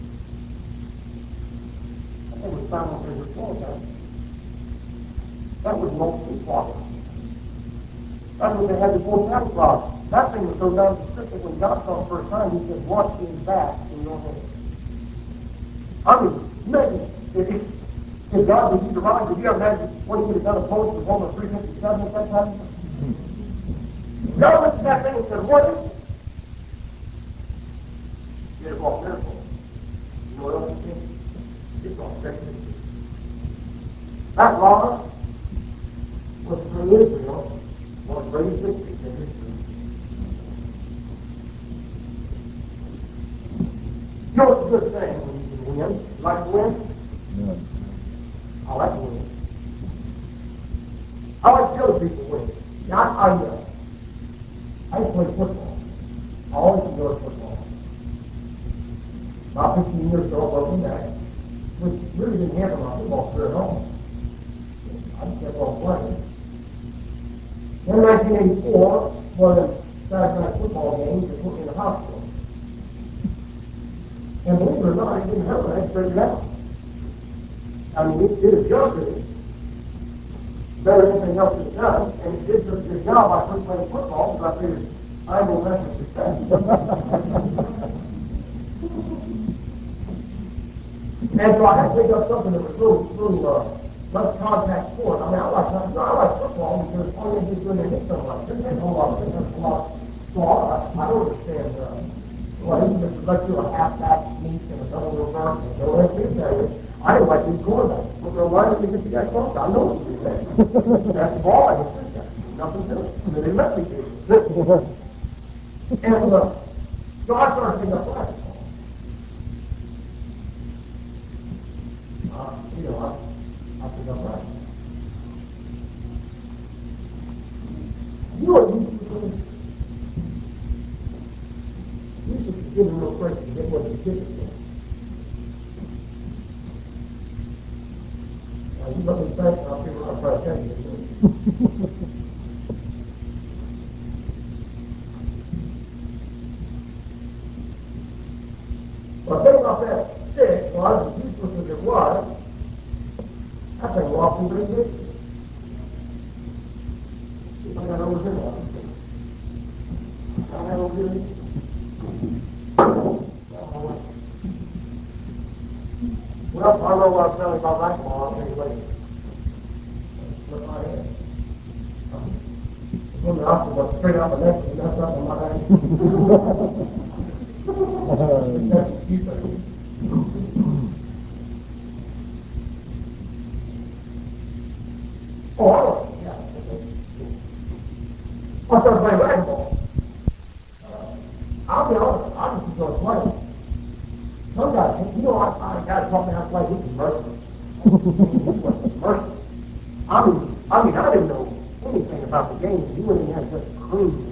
I think we found what they were told that. That was mostly water. That's what they had before Santa Claus. That thing was so done specific when God saw it the first time, he said, what is that in your hand? I mean, imagine, if, if, if God was you to ride, could you imagine what he would have done opposed to the woman of three fifty-seven at that time? God looked at that thing and said, what is it? He had brought miracle. You know what else it did? It brought safety. That rod was for Israel, one of the greatest victories in history. You know what's a good thing when you can win? You like to win? Yeah. I like to win. I like to other people win. Now, I, I, uh, I used to play football. I always enjoyed football. About fifteen years ago, I broke my neck, which really didn't hamper my football career at all. I just kept on playing. Then in nineteen eighty-four, one of the Saturday night football games, they put me in the hospital. And believe it or not, it didn't hurt when I straightened out. I mean, it did adjust it better than anything else it's done, and it did such a good job. I quit playing football because I figured I will mess with success. And so I had to pick up something that was a little, little uh, less contact sport. I mean, I like, you know, I like football because all you have to do is go in there and hit somebody. There's a whole lot of things. A lot. So I, I don't understand. Uh, well, I used to let you a halfback sneak and a double reverse. And go ahead and tell you. I didn't like these quarterbacks. Well, so why didn't you get the guy close? I know what you said. That's the ball. I just said that. Nothing to it. And then they let me do it. And uh, so I started picking up flags. Uh, you know, I, I pick up flags. You know what you used to do? You used to give them real quick to get what you did it for. Now, you let me think, and I'll figure out how to tell you. Well, the thing about that stick was, as useless as it was, that thing walked in very good. I got over here now. I got over here. Well, I don't know what I'm telling you about that tomorrow. I'll tell you later. Slip my head. When the option was straight out the neck, and that's up on my head. That's a few things. Oh, I don't. Yeah. I started playing racquetball. I'll be honest, I just enjoy playing. Some guys, you know, I find a guy taught me how to play, he was merciless. He was merciless. I mean, I mean, I didn't know anything about the game. He went in there and just cruised.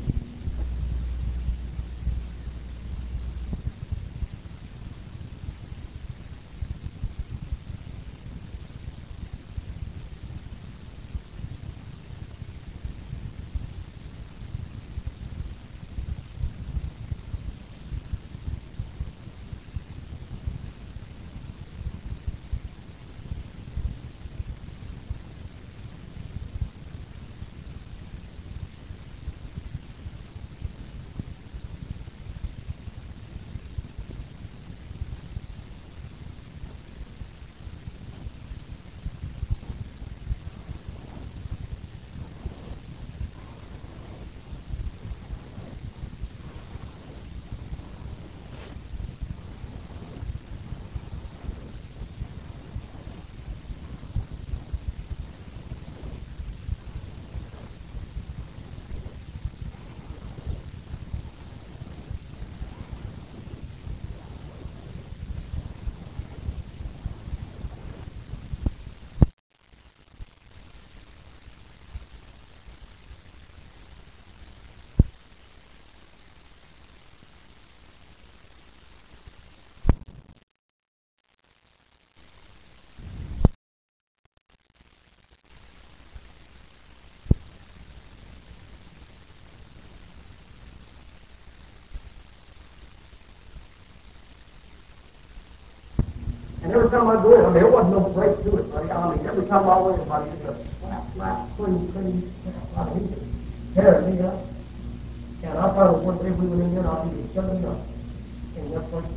And every time I go in, I mean, there wasn't no break to it, buddy. I mean, every time I went in, buddy, it's a slap, slap, clean, clean, slap, slap, hit it. tearing me up. And I thought one day we went in there and I'd be shutting up in that place.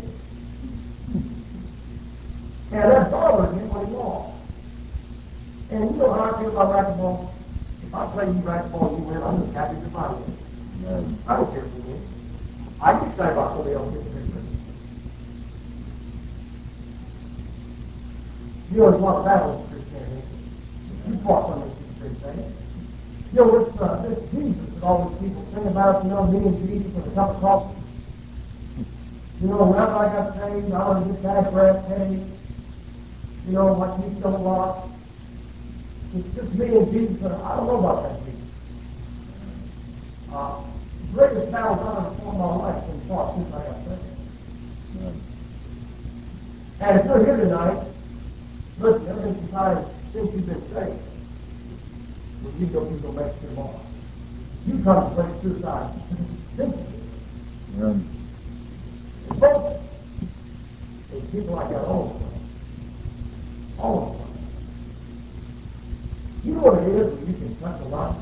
And that bothered me when he lost. And you know how I feel about racquetball? If I play you racquetball and you win, I'm just happy to find it. Amen. I don't care if you win. I can say about somebody else getting victory. You know, there's a lot of battles in Christianity. You fought some of these great things. You know, this, uh, this Jesus that all these people sing about, you know, me and Jesus and a cup of coffee. You know, whenever I got saved, I was this guy's breath, hey, you know, my teeth don't lock. It's just me and Jesus, but I don't know about that Jesus. Uh, the greatest battle I've ever fought in my life has been fought since I got saved. Amen. And if you're here tonight, listen, ever since you time since you've been saved, well, you go through the Mexican tomorrow. You contemplate suicide. Amen. And folks, there's people like that all over the place. All over the place. You know what it is when you can touch a life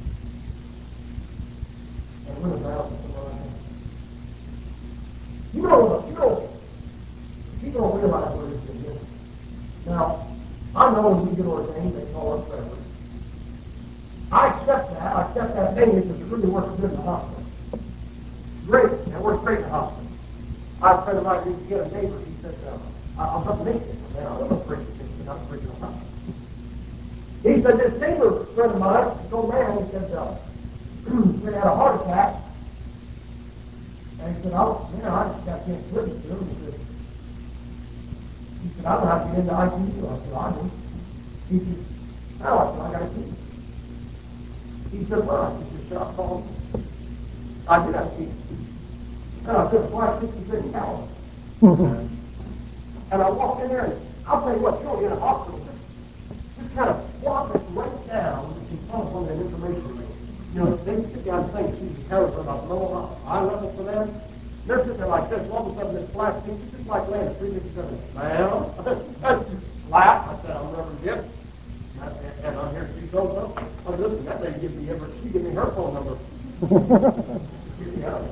and win a battle for somebody else? You know, you know, people don't realize what it is to get. Now, I know when we get ordained, they call us reverend. I accept that. I accept that name because it really works good in the hospital. Great. It works great in the hospital. I have a friend of mine who had a neighbor. He said, uh, I was up in Michigan. Man, I wasn't preaching. I was preaching on hospital. He said, this neighbor friend of mine, this old man, he said, uh, he had a heart attack. And he said, oh, man, I just got cancer witness to him. He said, he said, I don't have to get into I C U. I said, I do. He said, no, I said, I got a key. He said, well, he said, shut up, I did have a key. And I took a flight sixty-six hours. And I walked in there, and I'll tell you what, you'll get a hospital. Just, just kind of walk it right down in front of one of them information rooms. You know, they sit down and think she's a terrorist about low eye level for them. They're sitting there like this, all of a sudden this black thing, it's just like laying at three fifty-seven. Well, that's just laugh. I said, I'm Reverend Gibb. And I'm here to see so-so. Oh, listen, that lady give me ever, she give me her phone number. Give me her.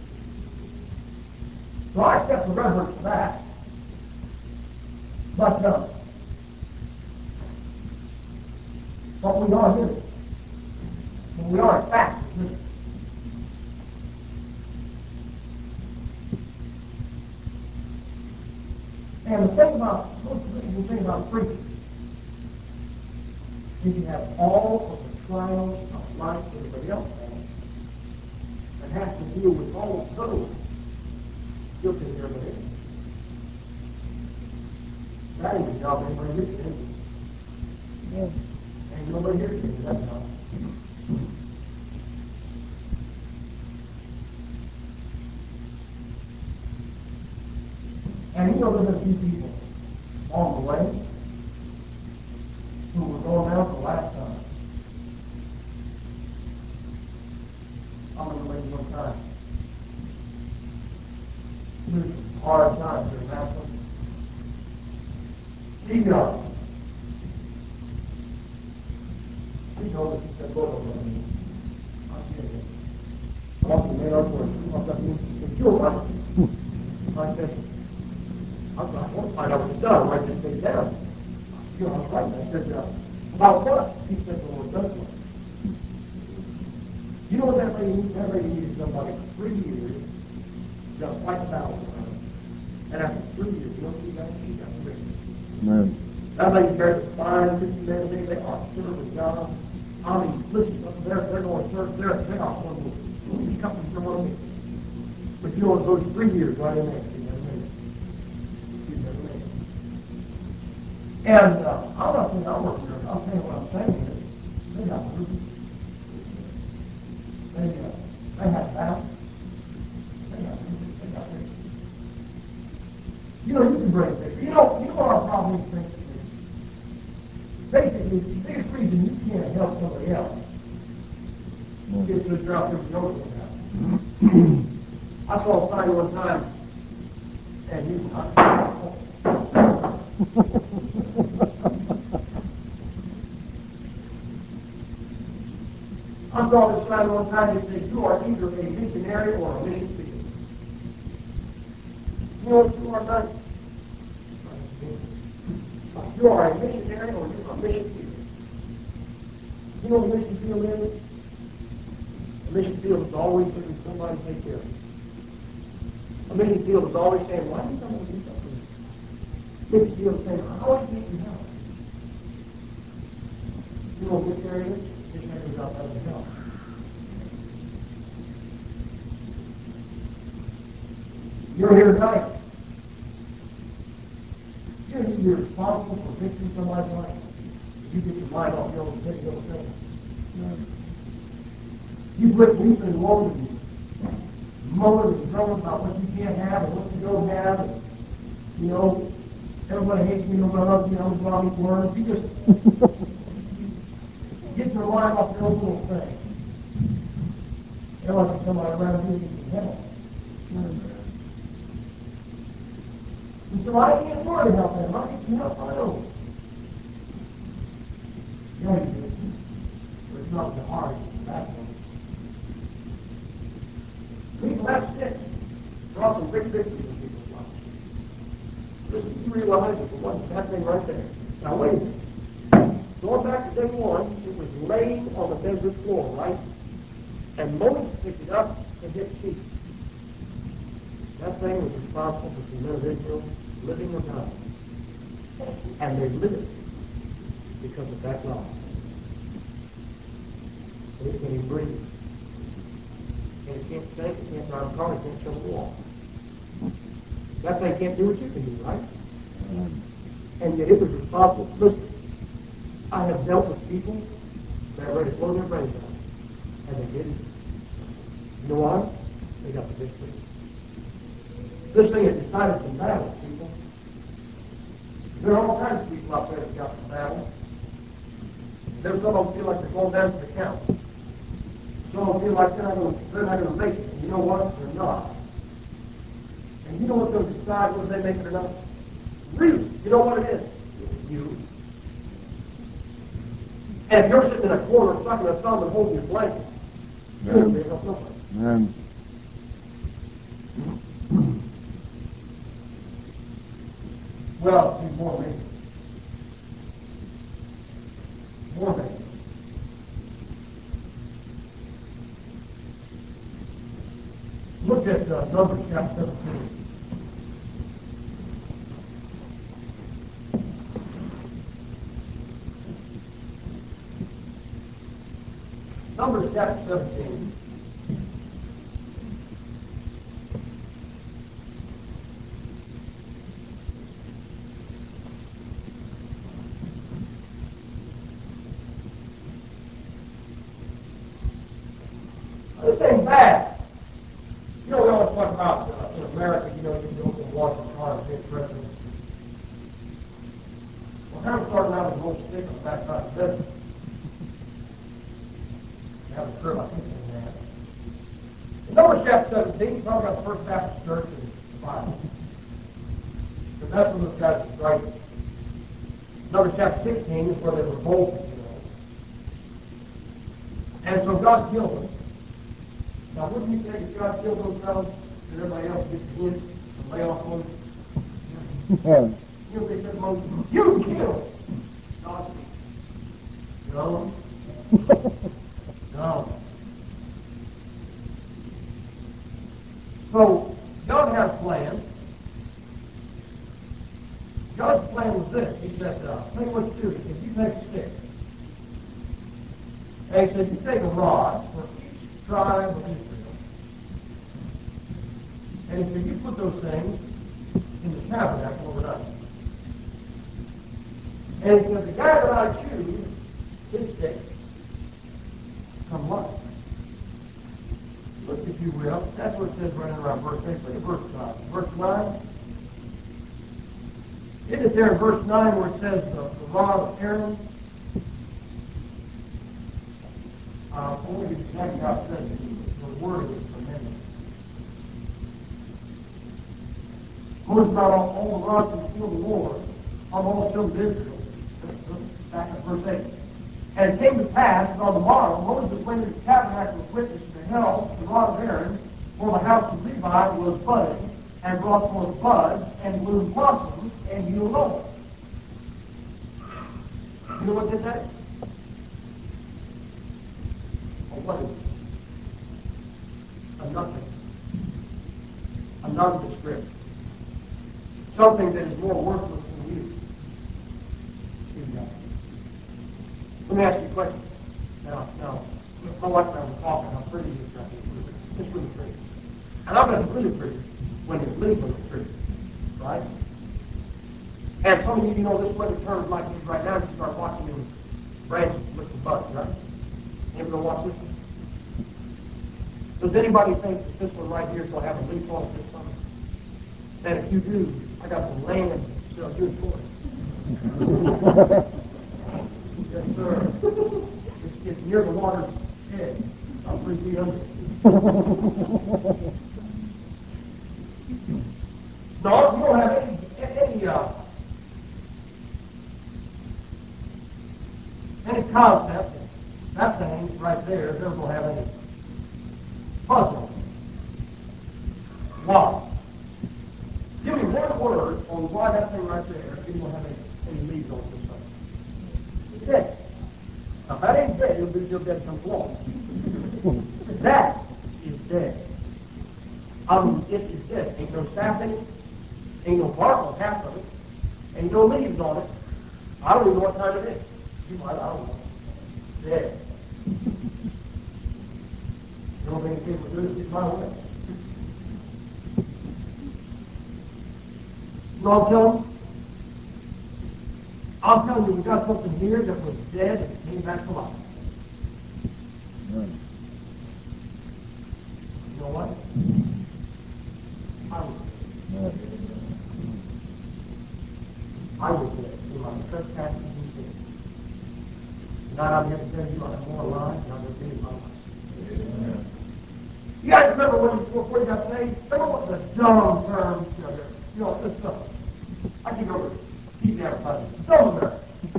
So I accept the reverence for that. But, uh, but we are human. But we are facts. And the thing about, most of the thing about preaching is you have all of the trials of life that everybody else has, and have to deal with all of those. You'll take care of it. That ain't the job anybody gets to. Yeah. Ain't nobody here to do that job. And you know there's a few people on the way who were going down for the last time. I remember maybe one time. It was a hard time during that one. She got She told us, she said, Lord, don't let me. I did it. I walked in there, I walked up to me, she said, you're right. I said, I was like, I want to find out what you've done. Write this thing down. You know, I was right. I said, uh, about what? He said, the Lord does what? You know what that lady needs? That lady needed somebody for three years to fight the battle for her. And after three years, you know what she got? She got free. Amen. That lady carries a fine fifty men a day. They are serving God. I mean, listen, they're, they're going to serve. They're, they are one of the least companies from one of them. But you know, those three years right in there, she never made it. She never made it. And uh, I'm not saying I work here. I'm saying what I'm saying is they got the roof. They, uh, they had that. They got roof. They got this. You know, you can bring victory. You know, you know what our problem is basically. Basically, the biggest reason you can't help somebody else is because you're out there with your own house. I saw a sign one time, and you, I, I saw this sign one time that said, you are either a missionary or a mission field. You know what you are not? You are a missionary or you are a mission field. You know what a mission field is? A mission field is always looking for somebody to take care of you. A mission field is always saying, why do you come to do something? Mission field is saying, how do you get your help? You know what missionary is? Missionary is out there to help. You're here tonight. You're, you're responsible for fixing somebody's life. You get your mind off your own thing, your own thing. You quit weeping and moaning, moaning and grumbling about what you can't have and what you don't have. And, you know, everybody hates me, nobody loves me, I'm a eat worms. You just get your mind off your own little thing. There must be somebody around you who can help. And so I can't afford to help them. I need some help on my own. Yeah, you do. But it's not the heart, it's the backbone. People have sticks. Brought some big victories in people's lives. Listen, you realize that the one that thing right there. Now wait a minute. Going back to day one, it was laying on the desert floor, right? And Moses picked it up and hit sheep. That thing was responsible for the men of Israel living or dying. And they lived because of that God. So it can breathe. And it can't think, it can't drive a car, it can't show a wall. That thing can't do what you can do, right? And yet it was responsible. Listen, I have dealt with people that are ready to blow their brains out. And they didn't. You know why? They got the victory. This thing has decided some battles, people. There are all kinds of people out there that got some battles. There's some of them feel like they're going down to the count. Some of them feel like they're not going to, they're not going to make it. And you know what? They're not. And you know what's going to decide whether they make it or not? Really? You know what it is? It's you. And if you're sitting in a corner sucking a thumb and holding your blanket, you're going to be able to help somebody. Well, see, more maybe. More maybe. Look at uh, Numbers chapter seventeen. Numbers chapter seventeen. This ain't bad. You know, we always talk about uh, in America, you know, you can go to wash your car and get president. Well, kind of starting out with an old stick on the back side of the business. That was true, I think it was that. In Numbers chapter seventeen, you talk about the First Baptist Church in the Bible. Because that's when those guys were striking. Numbers chapter sixteen is where they were bold, you know. And so God killed them. Now, wouldn't you think if God killed those fellows, that everybody else gets the hint and lay off on them? You know, they said, Moses, you killed God's people. No. No. So, God had a plan. God's plan was this. He said, uh, tell you what to do. He said, you take a stick. And he said, you take a rod for each tribe of Israel. And he said, you put those things in the tabernacle overnight. And he said, the guy that I choose, his stick, come life. Look, if you will. That's what it says right around verse eight. Look at verse nine. Verse nine. Isn't it there in verse nine where it says the, the rod of Aaron? Uh, I won't give you exactly how it says it. The word is tremendous. Moses brought all, all the rods from the field of war on all the children of Israel. Look back at verse eight. And it came to pass that on the morrow Moses went into the tabernacle of witness and beheld the rod of Aaron, for the house of Levi was budding, and brought forth buds, and blue blossoms, and yielded over. You know what did that? Or what is it? A nothing. A nondescript. Something that is more worthless than you. Exactly. Let me ask you a question. Now, now, my wife and I were talking. I'm pretty interested. It's really pretty. And I bet it's really pretty when it's leaves on the tree, right? And some of you, you know, this weather turns like this right now, and you start watching them branches with the buds, right? You ever go watch this one? Does anybody think that this one right here is going to have a leaf on it this summer? And if you do, I got some land to sell you for it. Yes, sir. It's, it's near the water's edge. About three feet under. No, you don't have any, any, uh, any concept that that thing right there is never going to have any puzzle. Why? Give me one word on why that thing right there isn't going to have any, any leaves on this thing. It's dead. Now, if that ain't dead, it'll be still dead come along. That is dead. I mean, it is dead. Ain't no sap in it. Ain't no bark on half of it. Ain't no leaves on it. I don't even know what time it is. You might, I don't know. Dead. The only thing people do is get my way. You know what I'm telling you? I'm telling you, we got something here that was dead and it came back to life. Amen. You know what? I was dead. I was dead in my trespasses and sins. Tonight I'm here to tell you I have more alive than I've ever been in my life. Amen. You guys remember when you, before you got saved? Remember what the dumb term, you know, you know this stuff. I can remember T V advertising. Dumb America.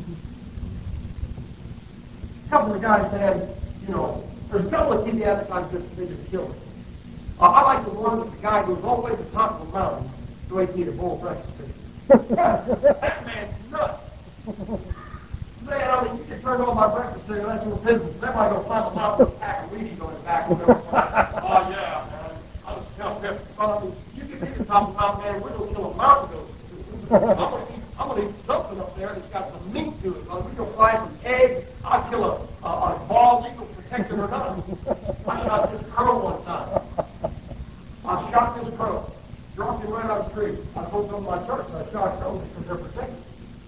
A couple of guys said, you know, there's a couple of T V advertisements that they just killed it. Uh, I like the one that the guy goes all the way to the top of the mountain to wait to eat a bowl of breakfast. That man's nuts. Man, I mean, you can turn on my breakfast cereal, that's your business. Everybody go climb a mountain with a pack of Wheaties on his back. And oh, yeah, man. I was telling him, well, I mean, you can get to the top of the mountain, man, we're going to kill a mountain goat. I'm going to eat, I'm going to eat something up there that's got some meat to it. We're going to fry some eggs. I'll kill a, a, a bald eagle, protect him or not. I shot this crow one time. I shot this crow. Dropped him right out of the tree. I told some of my church I shot crows because they're protected.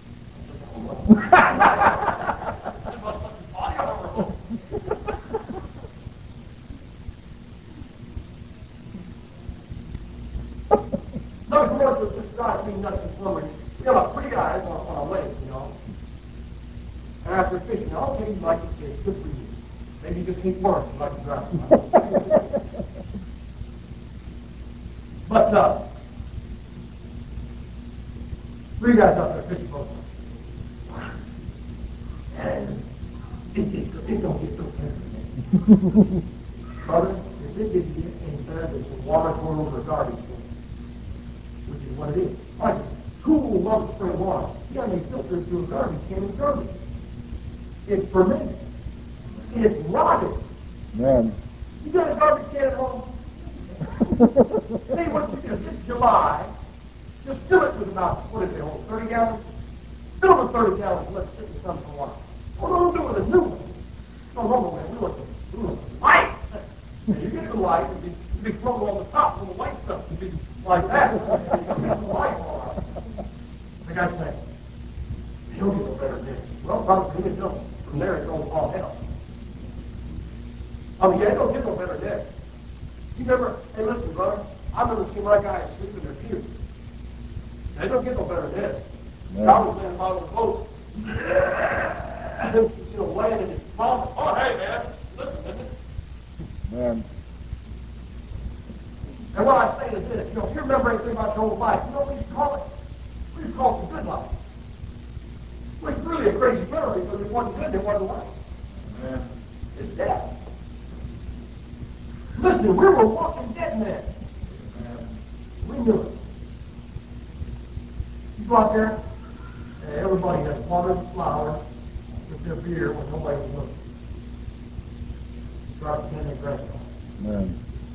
No commercials just drive me nuts and slowly. We have about three guys on, on a lake, you know. And after fishing, okay, you like to fish, good for you. Maybe you just hate work, you like to drive. But, uh, three guys out there fishing boats. And it, it, it don't get no better. Brother, if it didn't get any better than some water going over a garbage can, which is what it is. Like cool, love spring water. Yeah, they filter it through a garbage can and garbage. It's fermented. It's rotted. Amen. You got a garbage can at home? Hey, what you do? It's July. Just fill it with about, what is it, hold, thirty gallons? Fill it with thirty gallons, let it sit in the sun for a while. What do we do with a new one? No, no, no, man, we want the, we want the light. And you get the light, it'll be, it'll be floating on the top, little white stuff, it'll be like that. You'll get the light all right. The guy said, he'll get no better than this. Well, probably he don't. From there, it goes all hell. I mean, yeah, it don't get no better than this. You remember, hey, listen, brother, I remember seeing my guys sleep in their pews. They don't get no better than this. Yeah. I was laying by the boat, you know, laying in his vomit. Oh, hey, man, listen, isn't it? Amen. And what I say is this, you know, if you remember anything about your old life, you know what we used to call it? We used to call it the good life. Well, it's really a crazy term because it wasn't good, it wasn't life. death. Listen, we were walking dead men. We knew it. You go out there, and everybody has watered flowers with their beer when nobody was looking. Start standing aggressive. Amen.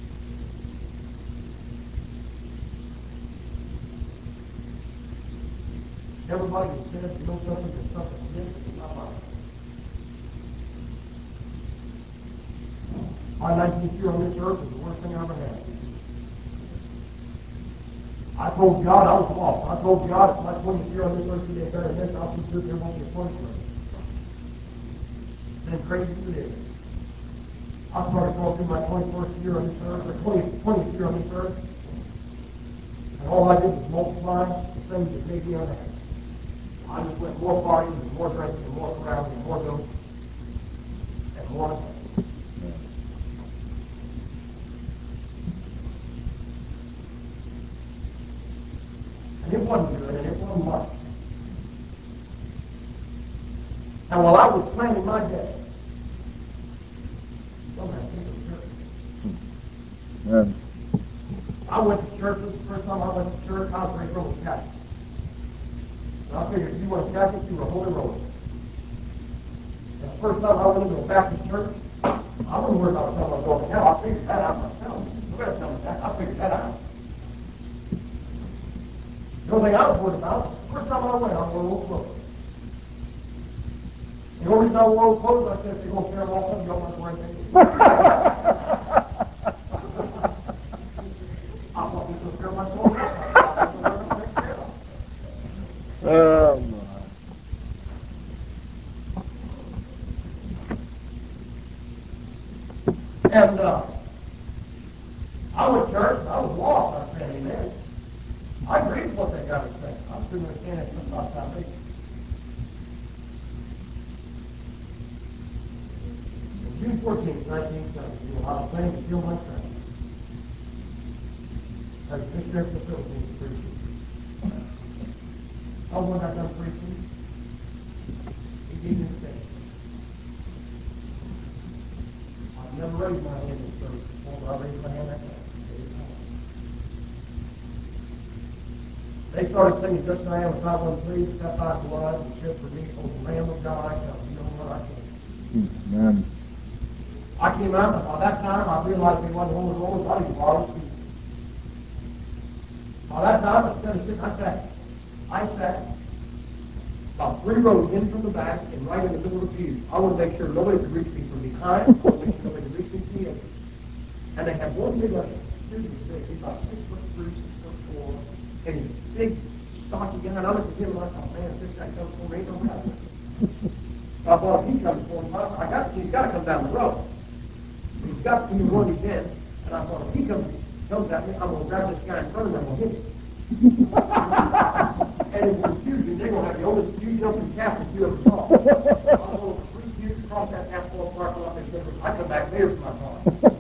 Everybody says, you know something, there's something this is not right. My nineteenth year on this earth was the worst thing I ever had. I told God I was lost. I told God if my twentieth year on this earth today better than this, I'll be good, there won't be a point for it. Then crazy it is. I started going through my twenty-first year on this earth, or twentieth, twentieth year on this earth, and all I did was multiply the things that made me unhappy. I just went more parties and more drinking and more carousing and more dope and more unhappy. And it wasn't good, and it wasn't much. And while I was planning my day, somebody came to church. Amen. I went to church. This is the first time I went to church. I was raised Roman Catholic. And I figured if you were a Catholic, you were a Holy Roman. And the first time I went into a Baptist church, I wasn't worried about something I was going to hell. I figured that out myself. You better tell me that. I figured that out. The only thing I was worried about, the first time I went, I wore old clothes. The only reason I wore old clothes, I said, if you're going to tear them off, you don't want to wear anything. I thought you took care of my clothes. Oh, my. And uh, I went to church, and I was lost. I said, amen. I agreed with what that guy was saying. I couldn't understand it about salvation. June fourteenth, nineteen seventy, while I was planning to kill my friend, as a missionary to the Philippines preaching. I was when I got done preaching, he gave me the thing. I've never raised my hand in service before, but I raised my hand that day. They started singing, Just I Am, five one three, Step Thy Blood, and Shed for Me, O the Lamb of God, I come, you know what I came. Amen. I came out, and by that time, I realized they wasn't Holy Rollers, I didn't borrow feet. By that time, instead of sitting, I sat. I sat about three rows in from the back and right in the middle of the pew. I wanted to make sure nobody could reach me from behind. I wanted to make sure nobody could reach me from the end. And they had one big usher. This was big. He's about six foot three, six foot four. And he's a big, stocky guy. And I looked at him and I thought, man, if this guy comes for me, ain't no matter. So I thought, if he comes for me, I got, he's got to come down the road. He's got to be where he's in. And I thought, if he comes, comes at me, I'm going to grab this guy in front of him and I'm going to hit him. And in confusion, they're going to have the oldest pew jumping Catholic you ever saw. I was over three pews across that asphalt parking lot. They said, I come back there for my car.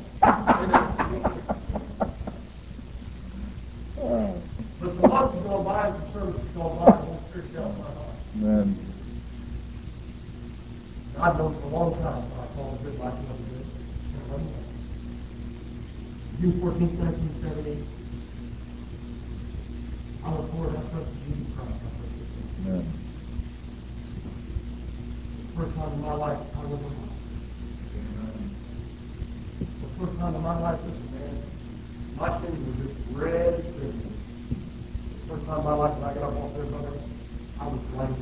But the months have gone by, the service has gone by, the Holy Spirit fell in my heart. Amen. And I've known for a long time that I call a good life wasn't good. It wasn't good. June fourteenth, nineteen seventy, I look forward to that trust in Jesus Christ. Amen. The first time in my life I was alone. The first time in my life, listen, man, my sins were just red as crimson. The first time in my life when I got up off there, brother, I was blank.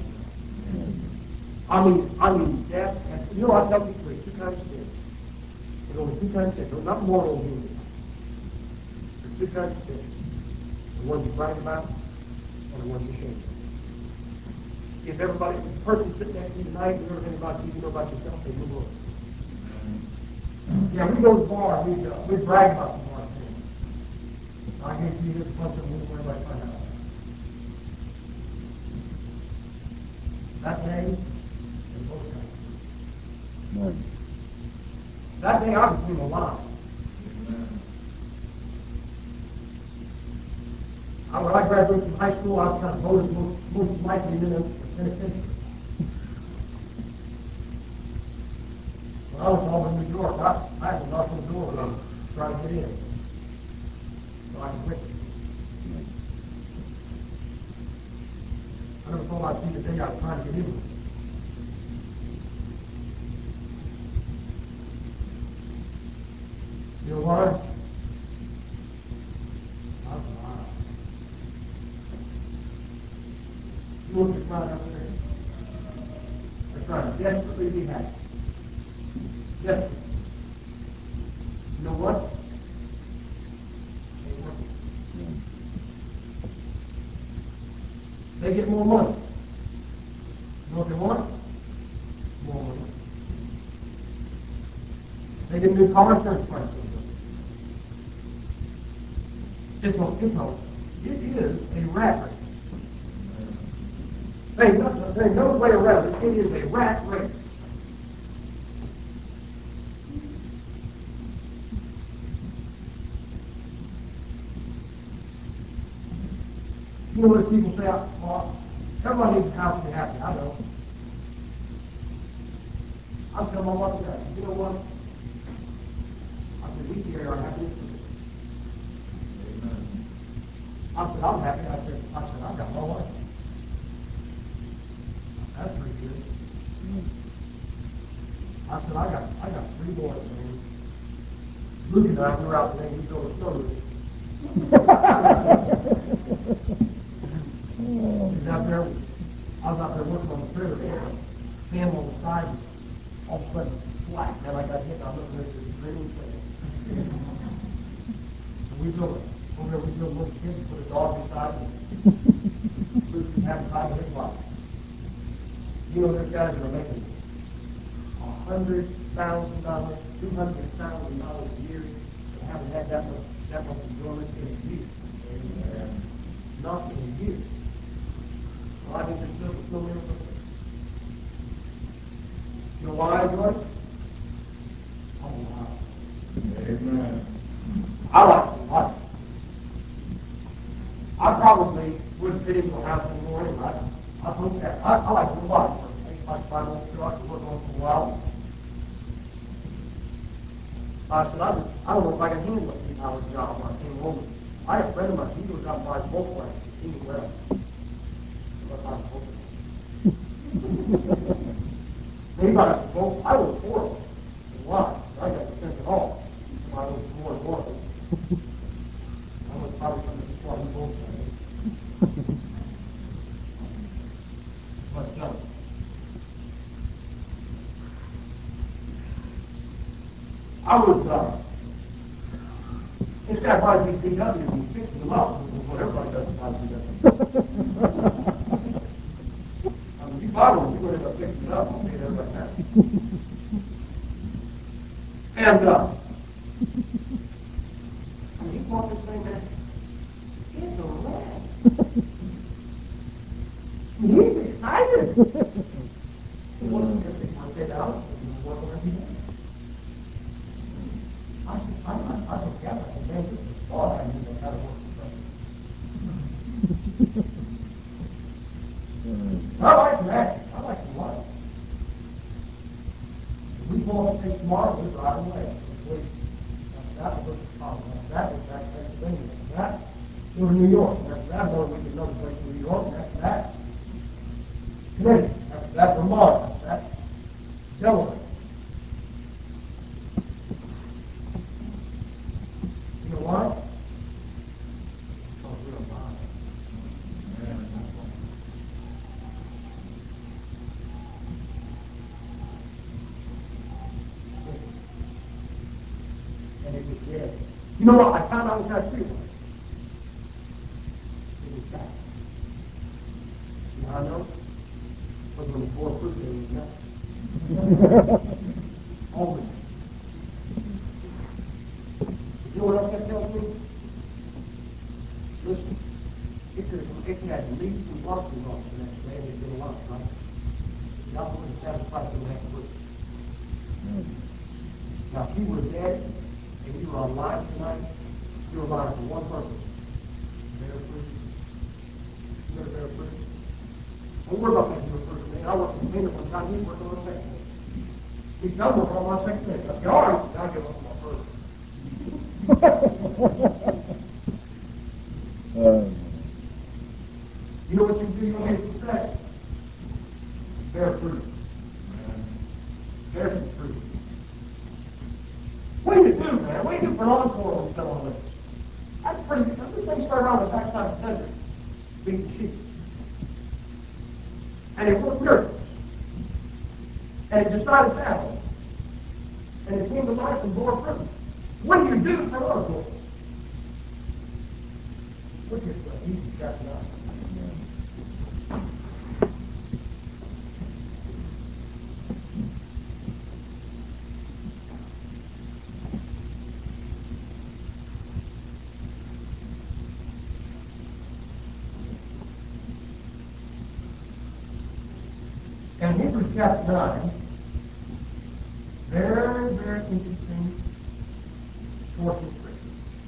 I mean, I mean, death, and you know, I tell people there's two kinds of sins. There's only two kinds of sins. There's not moral human. There's two kinds of sins. The ones you brag about, and the ones you shame about. If everybody, if the person sitting next to you tonight, you know anything about you, you know about yourself, they will. Yeah, we go to the bar, we, uh, we brag about the bar thing. I gave you this bunch of them, everybody find out. That day, they both died. Amen. That day, I became alive. I, when I graduated from high school, I was kind of voted most, most likely in the penitentiary. When I was over in New York. I, I had to knock on the door and try to get in. So I could quit. I never thought I'd see the day I was trying to get in. You know why? I was lying. You look at trying out there. They're trying to desperately be happy. Desperately. You know what? Ain't working. They get more money. You know what they want? More money. They get a new car insurance price. It's a, it's a, it is a rat race. There's no, there's no way around it. It is a rat race. You know what people say, well, everybody needs a house to be happy. I know. I tell my wife that, you know what? I said, we carry our happiness with us. I said, I'm happy. I said, I said, I got my wife. That's pretty good. I said, I got I got three boys, man. Luke and I, we were out today, we go to snow. He's out there, I was out there working on the trailer, there, panel on the side, and all of a sudden, flat, man, I got hit, and I'm looking at this green thing. And we built, over there, we built little kids, put a dog inside, and Luke was having time with his wife. You know, there's guys that are making one hundred thousand dollars, two hundred thousand dollars a year, and haven't had that much, that much enjoyment in a year. And not in a year. Well, I think there's still a still miracle. You know why I do it? I'm alive. Amen. I like to life. I probably wouldn't fit into a house anymore anyway. I, I hope that. I, I like to life. I think like five minutes ago, I could work on it for a while. I said, I, just, I don't know if I can handle a three-hour job when I came home. I had a friend of mine, he goes out and buys Volkswagen. He was well. He bought a Volkswagen. I was four of them. Why? I got to spend it all. So I was more and more. I was probably going to support the Volkswagen. But, uh, I was, uh, this guy buys these B Ws and he fixes them up. Well, everybody does buy B Ws. I mean, you buy one, you're going to end up fixing it up and pay everybody back. And, uh, I mean, he bought this thing, man. It's a wreck. He's excited. He wasn't going to take my kid out and work on every day. I said, I, I, I looked at it, I said, man, this is thought I knew how to work with them. I like that. I like the life. If we pull up things tomorrow, we'll drive away. Wait. After that, we'll go to college. After that, we'll back to Pennsylvania. After that, go to New York. And after that, we'll make another place in New York. And after that, Connecticut. After that, Vermont. After that, Delaware. You know why? Because we're alive. And it was dead. You know what? I found out what that tree was. It was back. You know how I know? Because when it bore fruit, there was nothing. Always. You know what else that tells me? Listen, it could have it had leaves and blossoms on it the next day and it'd been alive, right? God wouldn't have satisfied them that fruit. Now, if you were dead and you were alive tonight, you were alive for one purpose. Bear fruit. You better bear fruit. Don't worry about making your fruit. Man, I worked in the one time, he worked on a second. He's done work on my second day. I'll I'll give up my first. Um, You know what you do? You don't get success. Bear fruit. Bear some fruit. What do you do, man? What do you do for an encore when you come on this? That's pretty good. This thing started on the backside of the desert, beating sheep. And it worked miracles. And it decided battle. And it came to life and bore fruit. What do you do for an encore? Look at uh, Hebrews chapter nine. And Hebrews chapter nine, very, very interesting portion of scripture.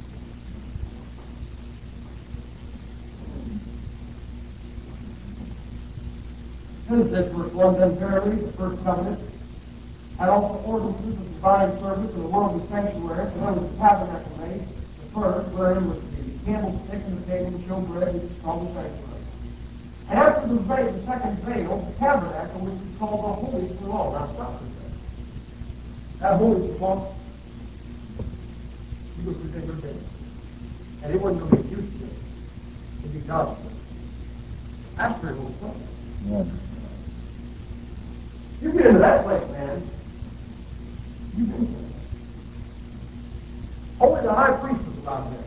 Says this verse one, then verily the first covenant had also ordinances of divine service in the worldly sanctuary, and there was the tabernacle made, the first, wherein was the candlestick and the table to show bread, which is called the sanctuary. And after the veil, the second veil, the tabernacle, which is called the holiest of all. Now stop for a second. That holiest of all, it was the bigger day. And it wasn't going to be a Jewish day. It would be God's day. That's pretty holy place. yeah. You get into that place, man. You get into it. Only the high priest was allowed there.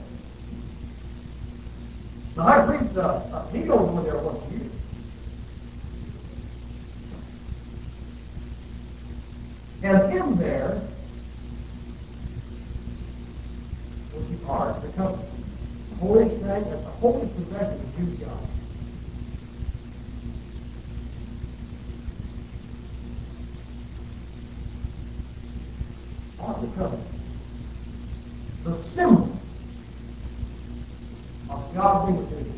The high priest, uh, uh, he goes over there once a year. And in there was the ark, the covenant. The holiest thing, that's the holiest possession of Jews' God. Ark of the covenant. The symbol of God being with you.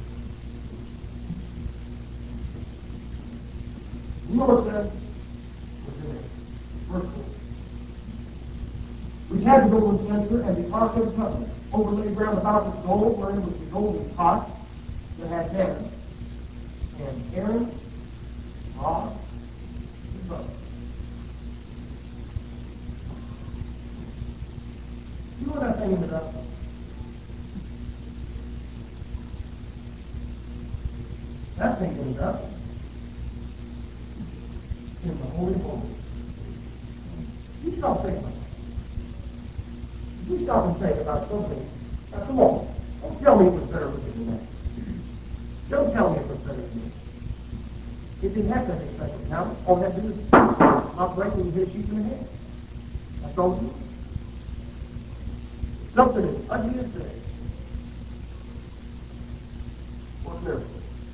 You know what it says? What's in there? Verse four. Which had the golden censer and the ark of the covenant, overlaid round about with gold, wherein was the golden pot that had Aaron, and Aaron, rod, and bow. You know what that thing ended up? That thing ended up in the Holy of Holies. You stop thinking about it. You stop and think about something. Now, come on. Don't tell me it was better looking than that. Don't tell me it was better than that. It didn't have to have any special talent. All it had to do is not break when you hit a sheep in the head. That's all it was. Something as ugly as this. What miracle?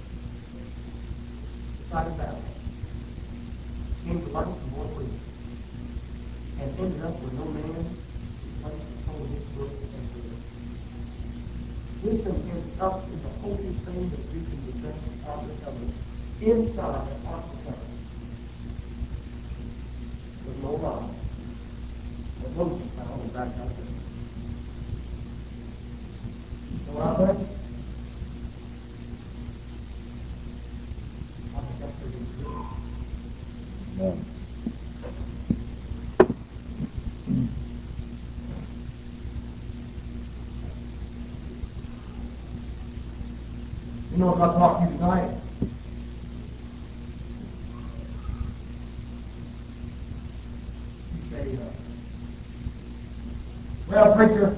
Decided battle. Came to life and more freedom. And ended up where no man placed the soul of his book and freedom. This thing ends up in the holy thing that you can possess the Ark of the Covenant. Inside the Ark of the Covenant was no lie that Moses found in back out there. So I think, I think that's pretty good. Yeah. You know, if I talk to you tonight, you say, uh, well, preacher,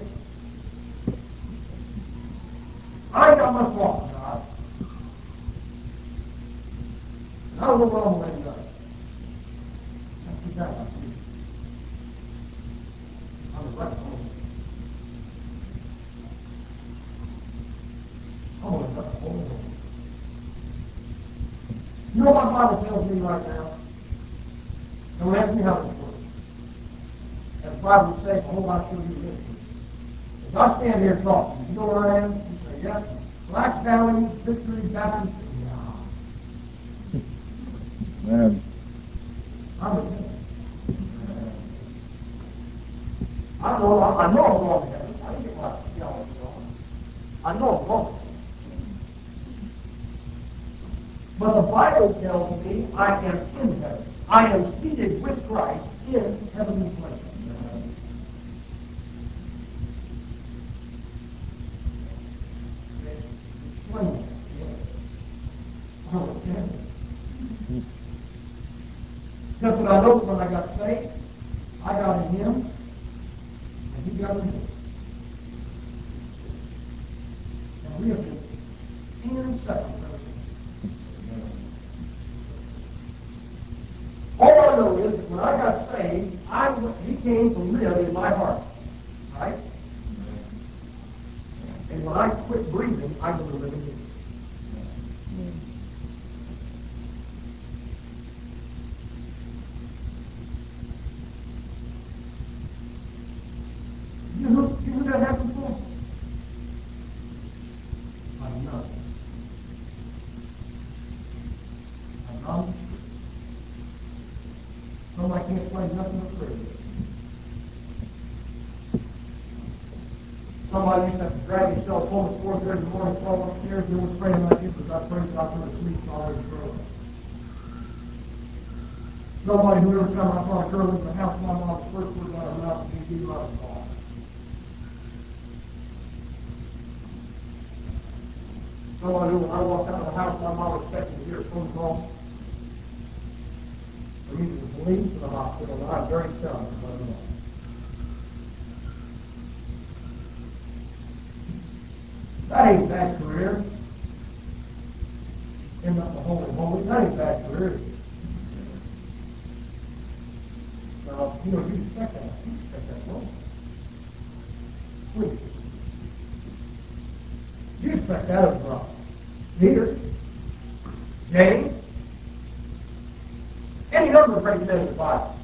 I ain't got much walk, God. And I don't know what I'm going to end up. That's too bad about you. I'm the right one. I'm going to end up the whole world. You know what my Bible tells me right now? Don't ask me how this works. As the Bible would say, behold, I show you ministry. As I stand here talking, you know where I am? You say, yes, Black Valley, Victory Baptist. Yeah. Man. I'm a minister. I know, I, I know I'm going to heaven. I didn't get my theology wrong. I know I'm going. But the Bible tells me I am in heaven. I am seated with Christ in heavenly places. Explain that. Oh, okay. Just what I know when I got saved, I got in Him, and He got in me. And we have been inseparable. All I know is that when I got saved, I, He came to live in my heart. Right? And when I quit breathing, I go to live in Him. You know, you know that happened for? I'm not. I'm not. Somebody can't explain nothing but prayer. Somebody used to have to drag himself home at four thirty in the morning, fall upstairs, and was praying like this because I prayed God to sleep and already frozen. Somebody who every time I saw a girl in the house, my mom's first word out of her mouth would be, "You love God." Somebody who, when I walked out of the house, my mom expected to hear a phone call from either the police or the hospital, and I'm very sorry for my mom. That ain't bad career. End up the holy holy. That ain't bad career. Now, you know, you expect that. You expect that role. Please. You expect that of uh, Peter, James, any number of great men in the Bible.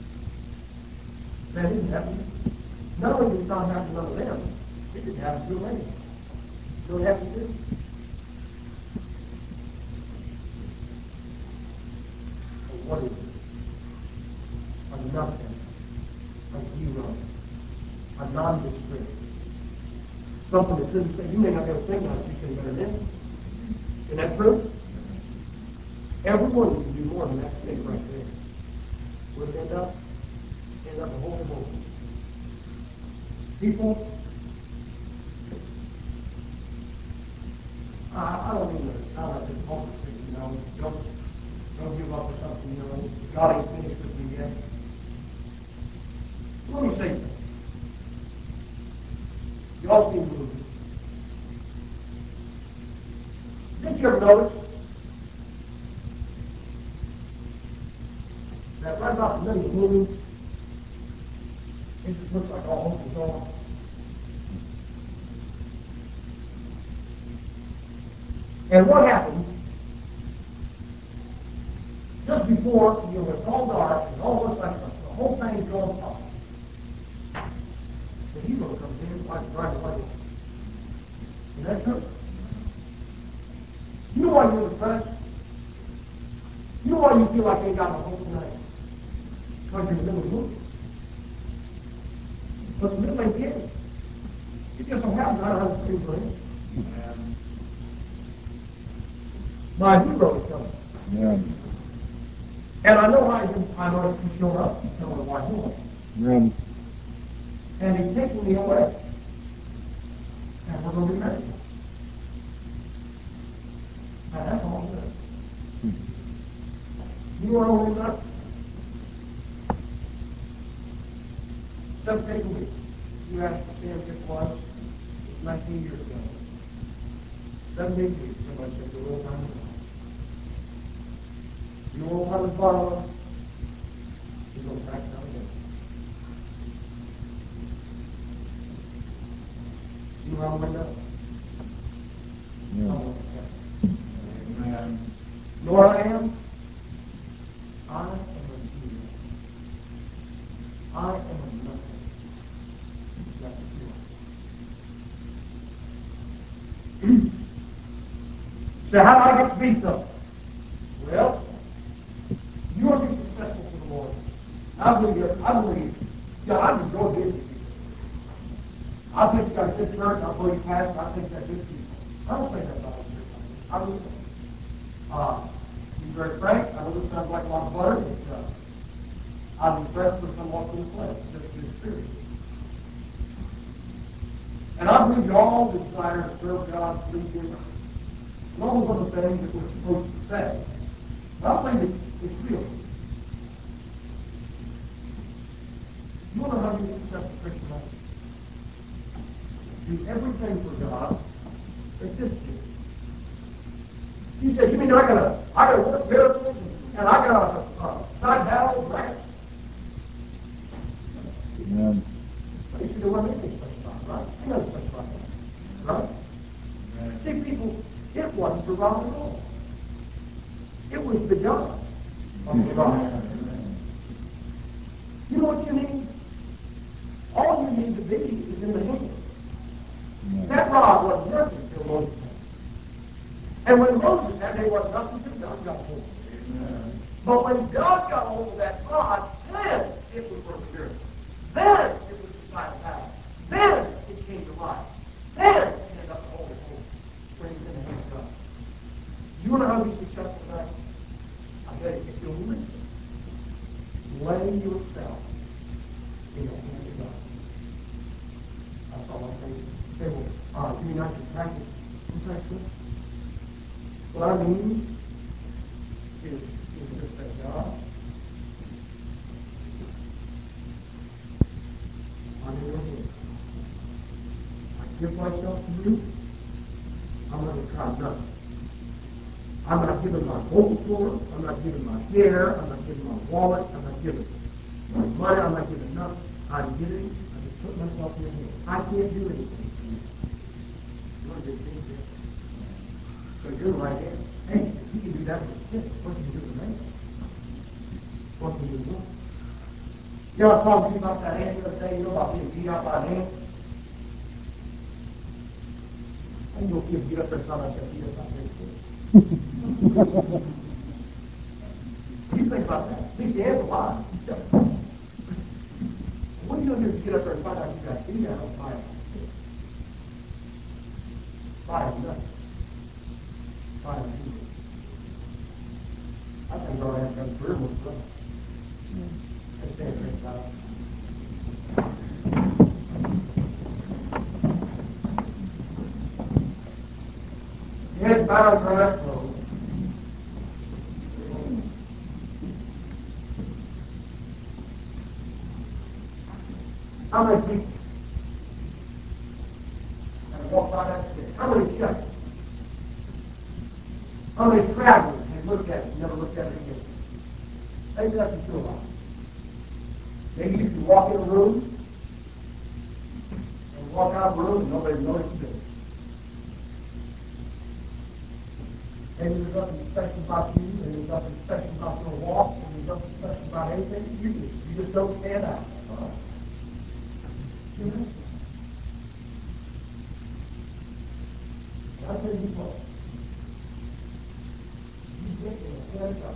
That didn't happen. Not only did God have to none of them, it didn't happen to them. You know what happened to them? What is it? A nothing. A zero. A nondescript. Something that shouldn't say, you may not be able to think like you say better than. Isn't that true? Every one of you can do more than that stick right there. Where it end up? End up a whole hole. People, I, I don't mean to sound like this hopeless thing, you know. Don't, don't give up or something, you know. God ain't finished with me yet. Let me say something. Y'all see movies. Did you ever notice that right about the middle of the movie, it just looks like all hope is gone? And what happens just before, you know, it's all dark and all looks like the, the whole thing's going apart? The hero comes in like right away. Is that true? You know why you're depressed? You know why you feel like you ain't got no hope tonight? Because you're in the middle of the movie. But the middle ain't the end. It just so happens I don't have a free place. My hero is coming. Yeah. And I know how he's, I know he's showing up. He's coming to white horse. Yeah. And he's taking me away. And we're going to be married. Now that's all good. You know what I want to do? Just take a week. You asked to stand just once. It was nineteen years ago. Seven days a week. Somebody said, your old time is gone. Your old time is gone. You're going back down again. You know how I'm going to know? Yeah. Amen. You know what I am? I am a zero. I am a nothing. That's you. So how do I get to be something? Well, you want to be successful for the Lord. I believe, I believe, yeah, I enjoy business. I think you got a good church. I believe pastor. I think they're good people. I don't think that's about a church. I really don't. Uh, to be very frank, I know this sounds like a lot of words. But, uh, I'm impressed with someone from the flesh. It's just good spirit. And I believe you all desire to serve God, please Him, and all those other things that we're supposed to say. But I believe it's, it's real. You want to know how to be a successful Christian life? Do everything for God except you. He said, you mean I gotta, I gotta work miracles and I gotta uh, fight battles, right? Amen. You should do what anything special, right? He knows special, right? Amen. See, people, it wasn't the rock at all. It was the God of the rock. You know what you need? All you need to be is in the hand. That rod was nothing until Moses had. And when Moses had, there was nothing until God got hold of it. Amen. But when God got hold of that rod, then it was worth a miracle. Then it was the sign of battle. Then it came to life. Then it ended up the Holy Holy when it was in the hand of God. You want to know how to be successful tonight? I tell you, if you'll listen, lay yourself in the hands of God. That's all I'm saying. You say, well, all right, you mean I can practice? I'm practicing. What I mean is, is just say, God, I'm in your hands. I give myself to you. I'm not going to try nothing. I'm not giving my vocal cords. I'm not giving my hair. I'm not giving my wallet. I'm not giving my money. I'm not giving nothing. I'm giving. I just put myself in your hands. I can't do anything for you. You want to get things here? So you're the right hand. Hey, if you can do that with a stick, what can you do with a man? What can you do? You know, I was talking to you about that ant the other day, you know, about being beat out by an ant. I can go keep beat up there, son, I got beat up by an ant. You think about that. At least the ant's alive. What are you going to do to get up there and find out you got beat out by a stick? By a nut. By a needle. I think God has done career with brother. Let's stand here, God. Head bowed, eyes closed. How many people have walked by that stick? How many shepherds? How many travelers have looked at it and never looked at it again? Maybe that's what you're like. Maybe you can walk in a room and walk out of the room and nobody notices it. Maybe there's nothing special about you, and there's nothing special about your walk, and there's nothing special about anything. You just, you just don't stand out. All right. Amen. I tell you what, you get in the hand of God.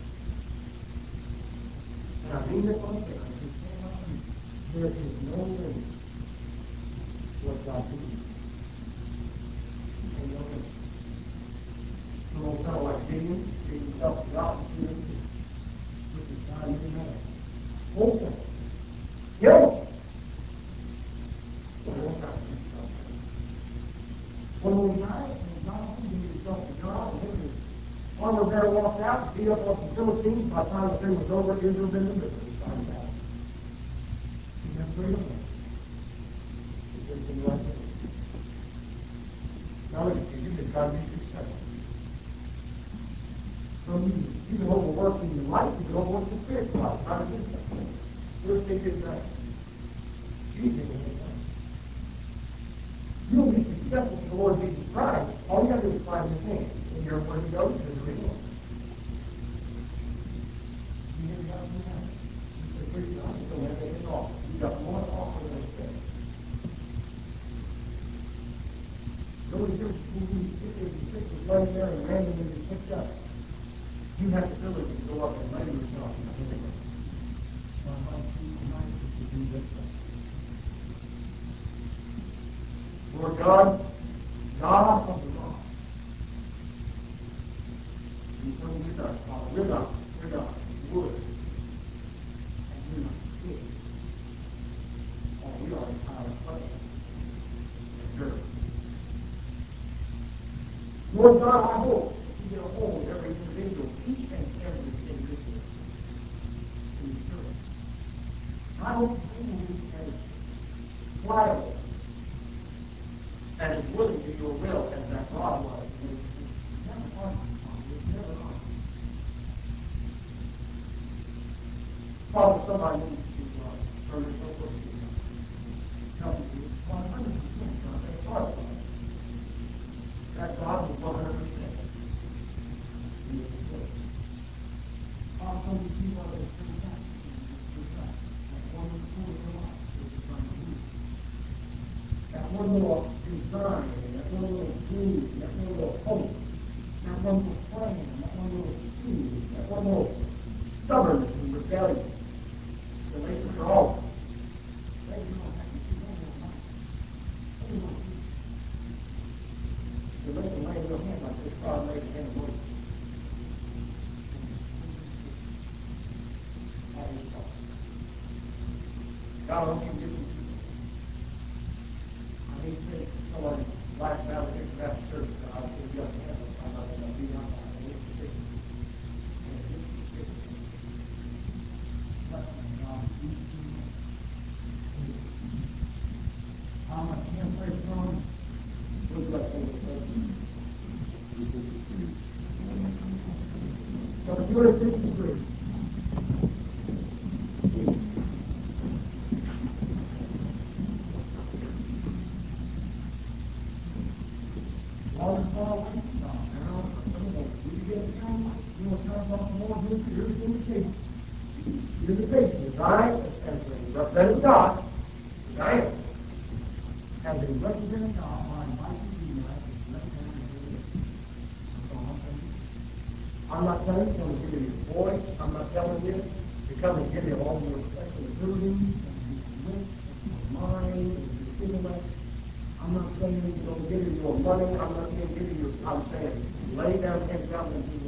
And I mean this one thing, I just cannot be. There is no limit to what God can do. And no limit. Some old fellow like Gideon gave himself to God and threw him with his God in his hand. Whole thing. Kill him. One more time. One more night, and God gave himself to God, and then his armor bearer walked out, beat up on some Philistines. By the time the thing was over, Israel been in the middle. He started out. He never freedom. He just in the right place. Now look at you, you've been trying to be successful. So you, you can overwork in your life, you can overwork your spiritual life. How to do that? First thing is that Jesus will make money. You'll be successful for the Lord Jesus Christ. All you have to do is find his hand. And you're where he goes, there's where he goes. You hear me out tonight? You say, preacher, I just don't have anything off. You got one offer to accept. Go to church school, you sit there, you sit was laying there and randomly you picked up. You have the ability to go up and lay yourself in the hand of God. So I invite you tonight to do this thing. Lord God, God of the law. And when we're not, Father, we're not, we're not wood, and we're not stick. Oh, we are a pile of clay and dirt. Lord God, I hope that you get a hold of every individual, each and every individual in the church. I hope that they will be as pliable and as willing to your will as that God was. And it was never argued, Father. It was never argued. Father, somebody needs to uh, turn their focus to you. Help me to one hundred percent, God. They are God. That God was one hundred percent. In this church. Father, so we see what is true fact. That one was full of their life was the Son of Jesus. That one little design, that one little dream, that one little hope, that one little plan, that one little scheme, that one little stubbornness and rebellion. Galatians are all. They don't have to see one little life. They don't see. You let them lay in your hand like this God laid his hand in Moses. That is God. God, I hope you give them people. I hate to say someone last battle here for that church that I was going to be on the hand. I'm not going to be on that. And it's ridiculous. And it's ridiculous. Bless them, God. Um, I can't play a song. We'll bless them with praise. Number two hundred fifty-three. Long far away from God. Now, when you get a song, you will turn off more. Here's the invitation. Here's the invitation. As I, as a representative of God, as I am, as a representative of God, I invite you to be my representative. That's all I'm saying. I'm not telling you to come and give me your voice. I'm not telling you to come and give me all your special abilities and your wit and your mind and your intellect. I'm not saying to go give you your money. I'm not saying give you your, I'm saying lay down and come and do